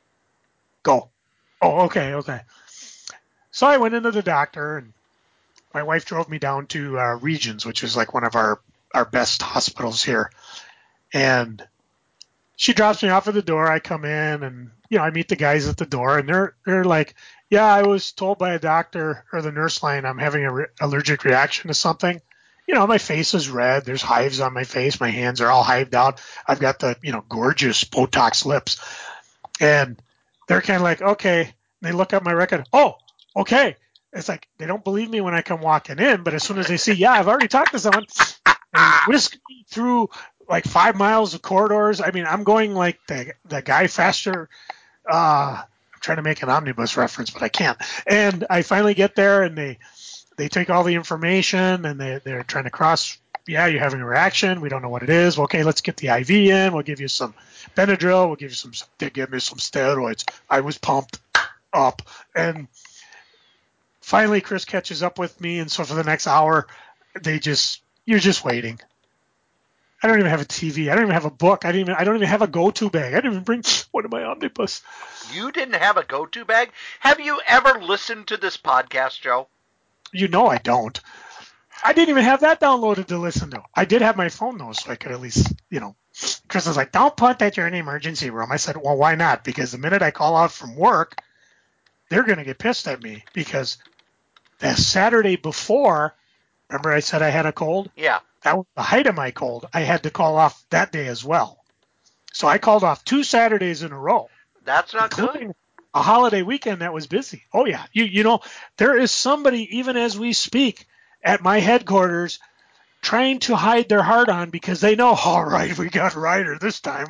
Go. Oh, okay, okay. So I went into the doctor, and my wife drove me down to uh, Regions, which is like one of our, our best hospitals here. And she drops me off at the door. I come in, and, you know, I meet the guys at the door, and they're they're like, yeah, I was told by a doctor or the nurse line I'm having an re- allergic reaction to something. You know, my face is red. There's hives on my face. My hands are all hived out. I've got the, you know, gorgeous Botox lips. And they're kind of like, okay. And they look up my record. Oh, okay. It's like they don't believe me when I come walking in, but as soon as they see, yeah, I've already talked to someone, and whisk me through like five miles of corridors. I mean, I'm going like the the guy faster. Uh, I'm trying to make an omnibus reference, but I can't. And I finally get there, and they they take all the information, and they they're trying to cross. Yeah, you're having a reaction. We don't know what it is. Okay, let's get the I V in. We'll give you some Benadryl. We'll give you some. They give me some steroids. I was pumped up, and finally Chris catches up with me, and so for the next hour, they just you're just waiting. I don't even have a T V. I don't even have a book. I didn't even. I don't even have a go-to bag. I didn't even bring one of my omnibus. You didn't have a go-to bag? Have you ever listened to this podcast, Joe? You know I don't. I didn't even have that downloaded to listen to. I did have my phone though, so I could at least, you know. Chris was like, "Don't put that you're in the emergency room." I said, "Well, why not? Because the minute I call out from work, they're going to get pissed at me because the Saturday before, remember I said I had a cold? Yeah. That was the height of my cold. I had to call off that day as well. So I called off two Saturdays in a row. That's not including good. A holiday weekend that was busy. Oh, yeah. You you know, there is somebody, even as we speak, at my headquarters trying to hide their heart on because they know, all right, we got Ryder this time.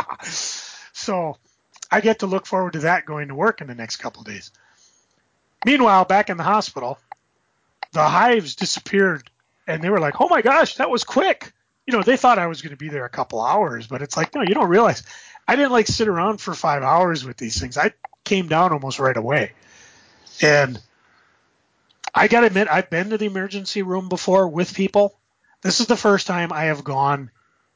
So I get to look forward to that going to work in the next couple of days. Meanwhile, back in the hospital, the hives disappeared, and they were like, oh, my gosh, that was quick. You know, they thought I was going to be there a couple hours, but it's like, no, you don't realize. I didn't, like, sit around for five hours with these things. I came down almost right away. And I got to admit, I've been to the emergency room before with people. This is the first time I have gone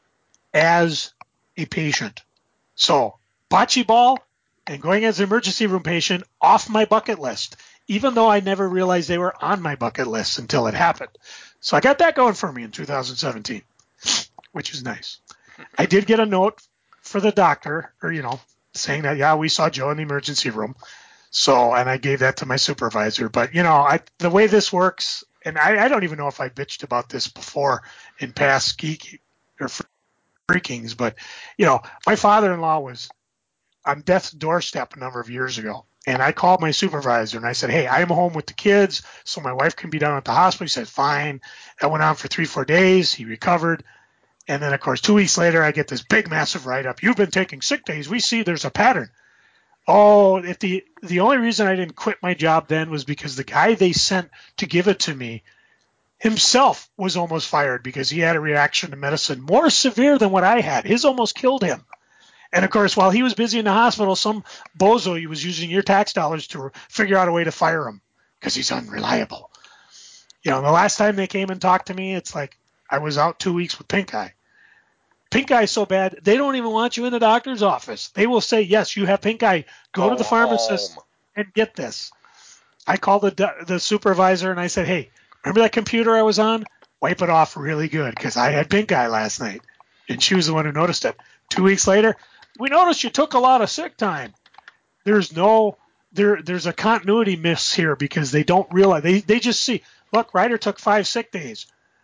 as a patient. So, bocce ball and going as an emergency room patient off my bucket list, even though I never realized they were on my bucket list until it happened. So I got that going for me in two thousand seventeen, which is nice. I did get a note for the doctor, or, you know, saying that, yeah, we saw Joe in the emergency room. So, and I gave that to my supervisor. But, you know, I, the way this works, and I, I don't even know if I bitched about this before in past geek or freakings, but, you know, my father-in-law was on death's doorstep a number of years ago. And I called my supervisor and I said, hey, I'm home with the kids, so my wife can be down at the hospital. He said, fine. That went on for three, four days. He recovered. And then, of course, two weeks later, I get this big, massive write-up. You've been taking sick days. We see there's a pattern. Oh, if the the only reason I didn't quit my job then was because the guy they sent to give it to me himself was almost fired because he had a reaction to medicine more severe than what I had. His almost killed him. And of course, while he was busy in the hospital, some bozo he was using your tax dollars to figure out a way to fire him because he's unreliable. You know, the last time they came and talked to me, it's like I was out two weeks with pink eye. Pink eye so bad, they don't even want you in the doctor's office. They will say, yes, you have pink eye. Go, Go to the pharmacist home. And get this. I called the the supervisor and I said, hey, remember that computer I was on? Wipe it off really good because I had pink eye last night. And she was the one who noticed it. Two weeks later, we noticed you took a lot of sick time. There's no, there, there's a continuity miss here because they don't realize, they, they just see, look, Ryder took five sick days.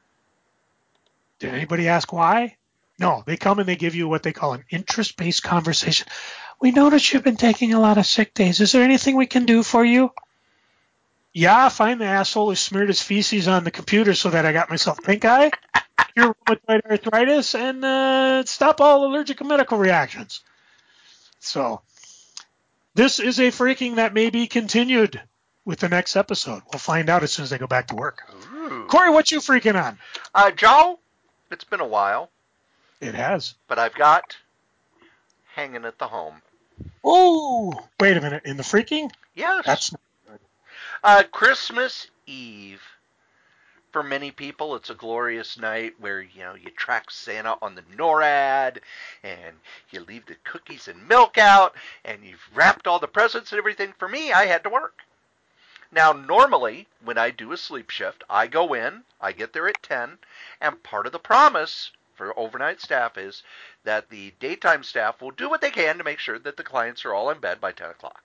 Did anybody ask why? No, they come and they give you what they call an interest-based conversation. We noticed you've been taking a lot of sick days. Is there anything we can do for you? Yeah, find the asshole who smeared his feces on the computer so that I got myself pink eye, cure rheumatoid arthritis, and uh, stop all allergic medical reactions. So this is a freaking that may be continued with the next episode. We'll find out as soon as I go back to work. Ooh. Corey, what you freaking on? Uh, Joe, it's been a while. It has. But I've got Hanging at the Home. Oh, wait a minute. In the freaking? Yes. That's not good. Uh, Christmas Eve. For many people, it's a glorious night where, you know, you track Santa on the NORAD, and you leave the cookies and milk out, and you've wrapped all the presents and everything. For me, I had to work. Now, normally, when I do a sleep shift, I go in, I get there at ten, and part of the promise for overnight staff is that the daytime staff will do what they can to make sure that the clients are all in bed by ten o'clock.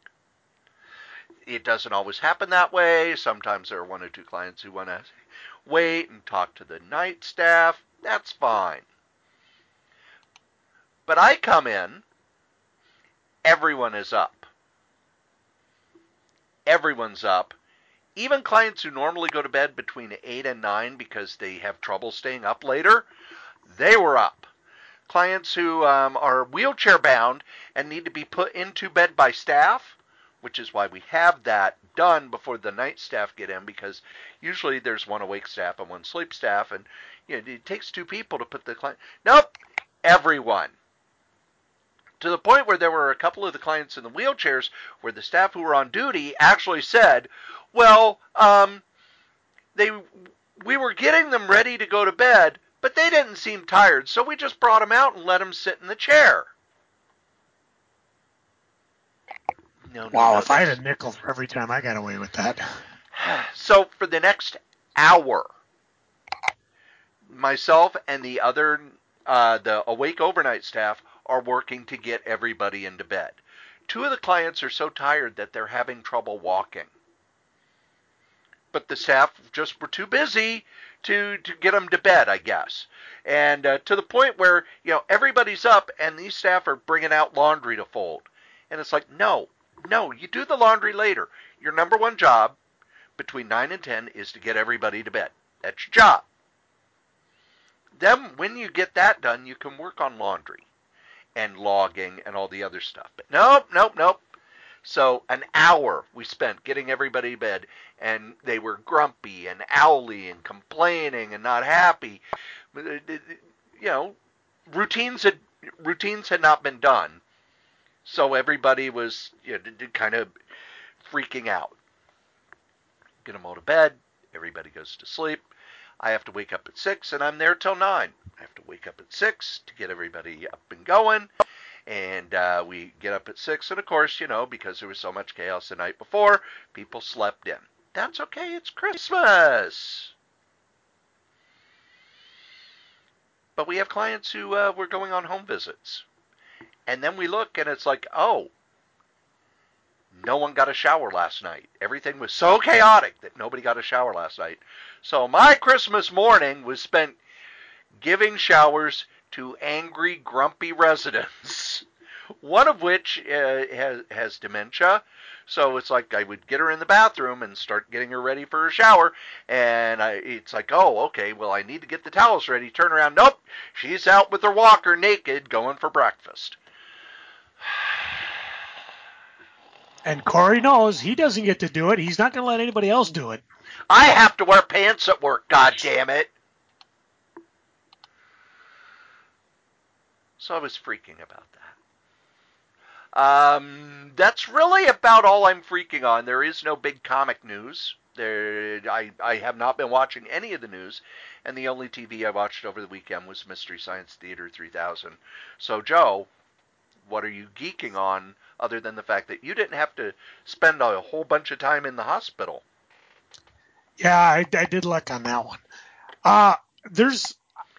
It doesn't always happen that way. Sometimes there are one or two clients who want to wait and talk to the night staff. That's fine. But I come in, everyone is up. Everyone's up. Even clients who normally go to bed between eight and nine because they have trouble staying up later, they were up. Clients who um, are wheelchair bound and need to be put into bed by staff, which is why we have that done before the night staff get in, because usually there's one awake staff and one sleep staff, and you know, it takes two people to put the client. Nope, everyone. To the point where there were a couple of the clients in the wheelchairs where the staff who were on duty actually said, well, um, they we were getting them ready to go to bed, but they didn't seem tired, so we just brought them out and let them sit in the chair. No, no, wow, no, if I had a nickel for every time I got away with that. So for the next hour, myself and the other, uh, the awake overnight staff are working to get everybody into bed. Two of the clients are so tired that they're having trouble walking. But the staff just were too busy to, to get them to bed, I guess. And uh, to the point where, you know, everybody's up and these staff are bringing out laundry to fold. And it's like, no, no, you do the laundry later. Your number one job between nine and ten is to get everybody to bed. That's your job. Then when you get that done, you can work on laundry and logging and all the other stuff. But nope, nope, nope. So an hour we spent getting everybody to bed, and they were grumpy and owly and complaining and not happy. You know, routines had routines had not been done, so everybody was, you know, kind of freaking out. Get them all to bed. Everybody goes to sleep. I have to wake up at six, and I'm there till nine. I have to wake up at six to get everybody up and going. And uh, we get up at six, and of course, you know, because there was so much chaos the night before, people slept in. That's okay, it's Christmas. But we have clients who uh, were going on home visits. And then we look, and it's like, oh, no one got a shower last night. Everything was so chaotic that nobody got a shower last night. So my Christmas morning was spent giving showers to angry, grumpy residents, one of which uh, has, has dementia. So it's like I would get her in the bathroom and start getting her ready for her shower, and I, it's like, oh, okay, well, I need to get the towels ready. Turn around, nope, she's out with her walker naked going for breakfast. And Corey knows he doesn't get to do it. He's not going to let anybody else do it. I have to wear pants at work, God damn it. So I was freaking about that. Um, that's really about all I'm freaking on. There is no big comic news. There, I, I have not been watching any of the news, and the only T V I watched over the weekend was Mystery Science Theater three thousand. So, Joe, what are you geeking on other than the fact that you didn't have to spend a whole bunch of time in the hospital? Yeah, I, I did luck on that one. Uh, there's,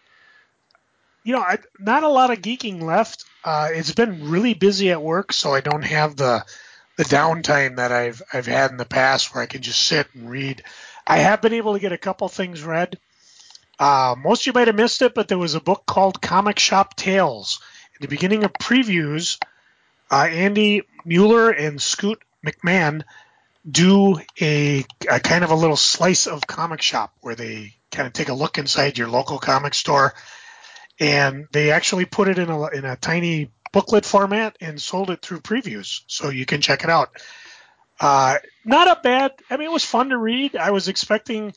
you know, I, not a lot of geeking left. Uh, it's been really busy at work, so I don't have the the downtime that I've I've had in the past where I can just sit and read. I have been able to get a couple things read. Uh, most of you might have missed it, but there was a book called Comic Shop Tales. In the beginning of previews, uh, Andy Mueller and Scoot McMahon do a, a kind of a little slice of comic shop where they kind of take a look inside your local comic store, and they actually put it in a in a tiny booklet format and sold it through previews, so you can check it out. Uh, not a bad. I mean, it was fun to read. I was expecting.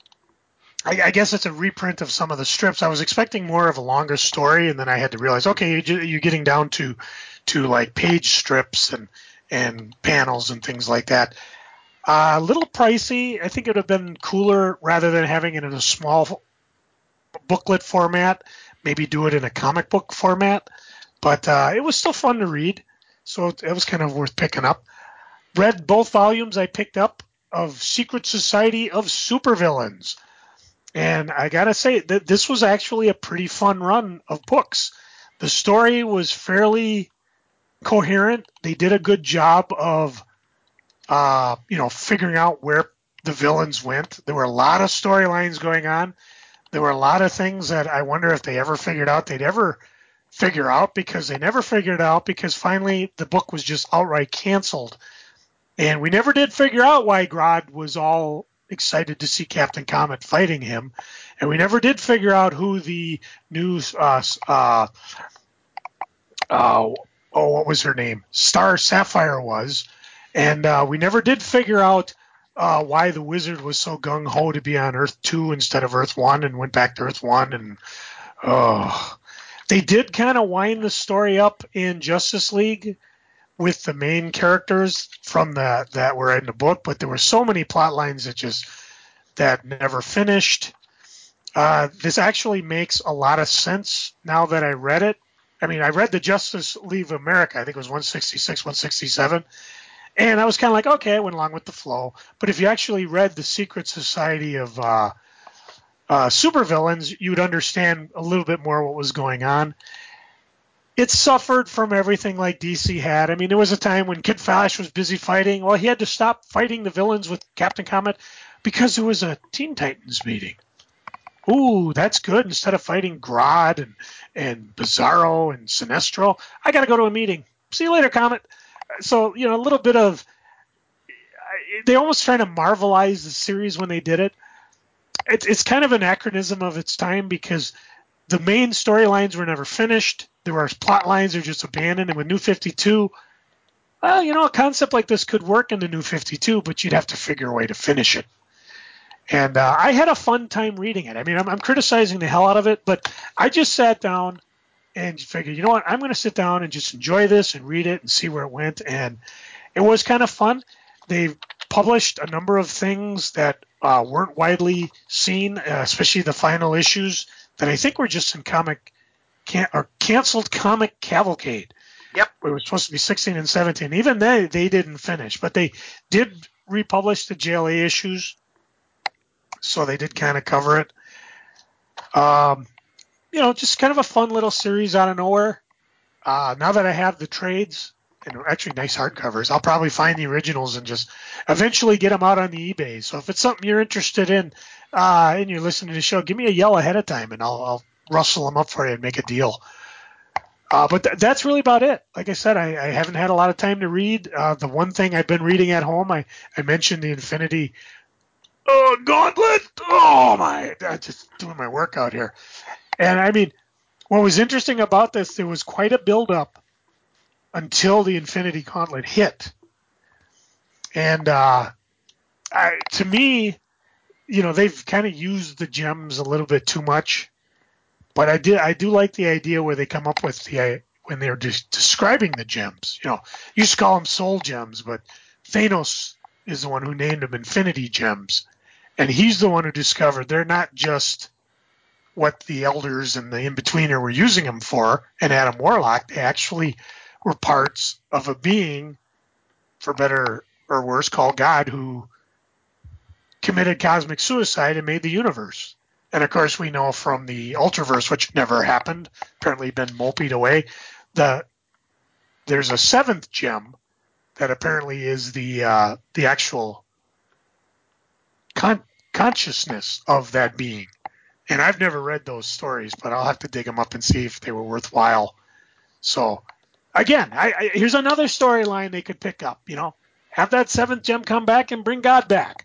I, I guess it's a reprint of some of the strips. I was expecting more of a longer story, and then I had to realize, okay, you, you're getting down to to like page strips and and panels and things like that. Uh, a little pricey. I think it would have been cooler rather than having it in a small booklet format. Maybe do it in a comic book format. But uh, it was still fun to read, so it, it was kind of worth picking up. Read both volumes I picked up of Secret Society of Supervillains. And I got to say that this was actually a pretty fun run of books. The story was fairly coherent. They did a good job of, uh, you know, figuring out where the villains went. There were a lot of storylines going on. There were a lot of things that I wonder if they ever figured out they'd ever figure out, because they never figured it out because finally the book was just outright canceled. And we never did figure out why Grodd was all excited to see Captain Comet fighting him. And we never did figure out who the new, uh, uh, uh, oh, what was her name? Star Sapphire was. And uh, we never did figure out uh, why the Wizard was so gung-ho to be on Earth two instead of Earth one and went back to Earth one. And, oh... They did kind of wind the story up in Justice League with the main characters from the that were in the book, but there were so many plot lines that just that never finished. Uh, this actually makes a lot of sense now that I read it. I mean, I read the Justice League of America. I think it was one sixty-six, one sixty-seven. And I was kind of like, okay, I went along with the flow. But if you actually read the Secret Society of uh, Uh, supervillains, you would understand a little bit more what was going on. It suffered from everything like D C had. I mean, there was a time when Kid Flash was busy fighting. Well, he had to stop fighting the villains with Captain Comet because there was a Teen Titans meeting. Ooh, that's good. Instead of fighting Grodd and, and Bizarro and Sinestro, I got to go to a meeting. See you later, Comet. So, you know, a little bit of... They almost trying to marvelize the series when they did it. It's it's kind of an anachronism of its time because the main storylines were never finished. There were plot lines that are just abandoned. And with New fifty-two, well, you know, a concept like this could work in the New fifty-two, but you'd have to figure a way to finish it. And uh, I had a fun time reading it. I mean, I'm, I'm criticizing the hell out of it, but I just sat down and figured, you know what, I'm going to sit down and just enjoy this and read it and see where it went. And it was kind of fun. They've published a number of things that uh, weren't widely seen, uh, especially the final issues that I think were just in comic can- or canceled comic cavalcade. Yep. It was supposed to be sixteen and seventeen. Even they they didn't finish, but they did republish the J L A issues, so they did kind of cover it. Um, you know, just kind of a fun little series out of nowhere. Uh, now that I have the trades, and actually nice hardcovers, I'll probably find the originals and just eventually get them out on the eBay. So if it's something you're interested in uh, and you're listening to the show, give me a yell ahead of time and I'll, I'll rustle them up for you and make a deal. Uh, but th- that's really about it. Like I said, I, I haven't had a lot of time to read. Uh, the one thing I've been reading at home, I, I mentioned the Infinity uh, Gauntlet. Oh, my. I'm just doing my workout here. And, I mean, what was interesting about this, there was quite a build-up until the Infinity Gauntlet hit. And uh, I, to me, you know, they've kind of used the gems a little bit too much. But I did, I do like the idea where they come up with the when they're just describing the gems. You know, you used to call them soul gems, but Thanos is the one who named them Infinity Gems, and he's the one who discovered they're not just what the elders and the in-betweener were using them for, and Adam Warlock. They actually were parts of a being, for better or worse, called God, who committed cosmic suicide and made the universe. And, of course, we know from the Ultraverse, which never happened, apparently been multied away, the, there's a seventh gem that apparently is the uh, the actual con- consciousness of that being. And I've never read those stories, but I'll have to dig them up and see if they were worthwhile. So, again, I, I, here's another storyline they could pick up, you know. Have that seventh gem come back and bring God back.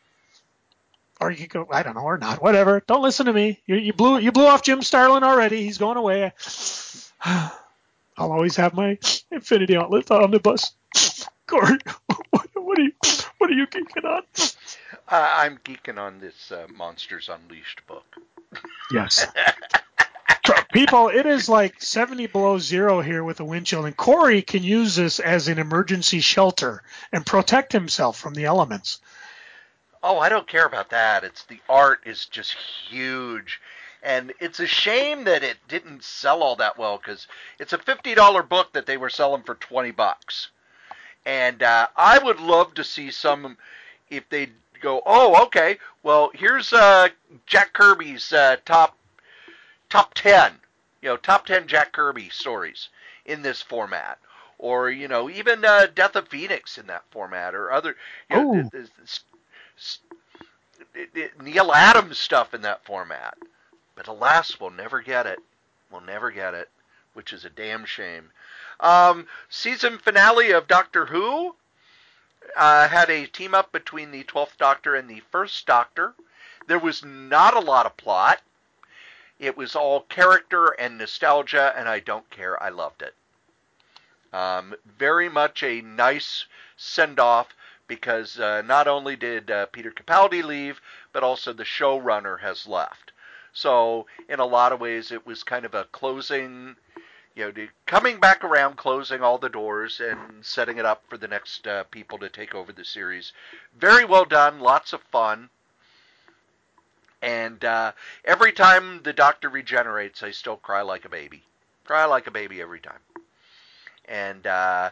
Or you could go, I don't know, or not, whatever. Don't listen to me. You, you blew you blew off Jim Starlin already. He's going away. I'll always have my Infinity Outlet omnibus. Corey, what, what are you what are you geeking on? Uh, I'm geeking on this uh, Monsters Unleashed book. Yes. People, it is like seventy below zero here with a wind chill, and Corey can use this as an emergency shelter and protect himself from the elements. Oh, I don't care about that. It's the art is just huge. And it's a shame that it didn't sell all that well, because it's a fifty dollars book that they were selling for twenty bucks. And uh, I would love to see some, if they go, oh, okay, well, here's uh, Jack Kirby's uh, top top ten, you know, top ten Jack Kirby stories in this format. Or, you know, even uh, Death of Phoenix in that format, or other, you know, Oh. this, this, this, Neil Adams stuff in that format. But alas, we'll never get it. We'll never get it, which is a damn shame. Um, season finale of Doctor Who uh, had a team up between the twelfth Doctor and the first Doctor. There was not a lot of plot. It was all character and nostalgia, and I don't care. I loved it. Um, very much a nice send-off, because uh, not only did uh, Peter Capaldi leave, but also the showrunner has left. So, in a lot of ways, it was kind of a closing, you know, coming back around, closing all the doors, and setting it up for the next uh, people to take over the series. Very well done, lots of fun. And uh, every time the Doctor regenerates, I still cry like a baby. Cry like a baby every time. And, uh...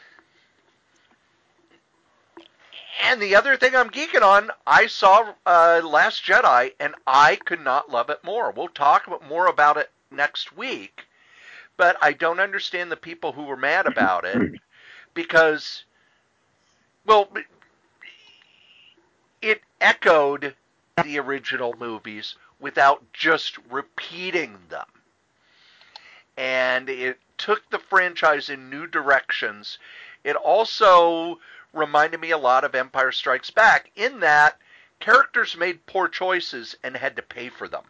And the other thing I'm geeking on, I saw uh, Last Jedi, and I could not love it more. We'll talk more about it next week, but I don't understand the people who were mad about it, because, well, it echoed the original movies without just repeating them. And it took the franchise in new directions. It also reminded me a lot of Empire Strikes Back, in that characters made poor choices and had to pay for them,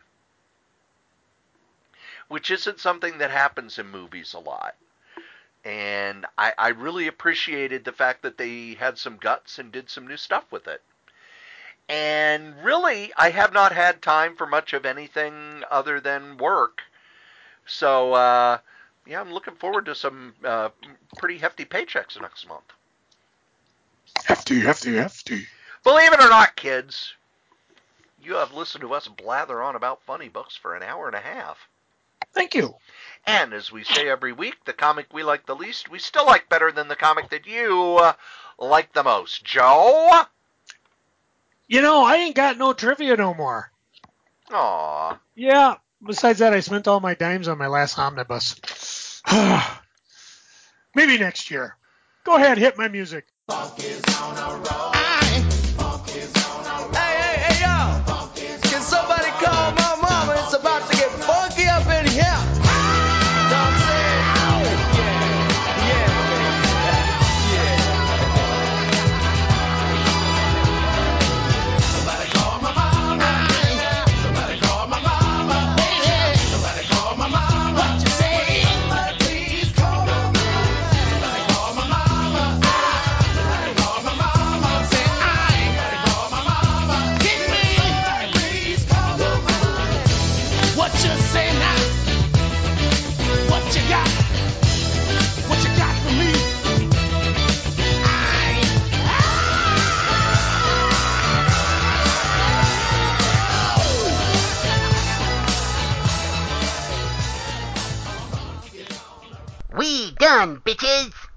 which isn't something that happens in movies a lot. And I, I really appreciated the fact that they had some guts and did some new stuff with it. And really, I have not had time for much of anything other than work. So, uh, yeah, I'm looking forward to some uh, pretty hefty paychecks next month. Hefty, hefty, hefty. Believe it or not, kids, you have listened to us blather on about funny books for an hour and a half. Thank you. And as we say every week, the comic we like the least, we still like better than the comic that you uh, like the most. Joe? You know, I ain't got no trivia no more. Aw. Yeah. Besides that, I spent all my dimes on my last omnibus. Maybe next year. Go ahead, hit my music. Funk is on a roll. Funk is on a roll. Hey, hey, hey, yo. Can somebody call my mama? It's about to get funky up in here. You know what I'm saying? Yeah, yeah, yeah. Somebody call my mama. Somebody call my mama. Somebody call my mama. What you say? Somebody please call my mama. Somebody call my mama. Somebody call my mama. me. Done, bitches.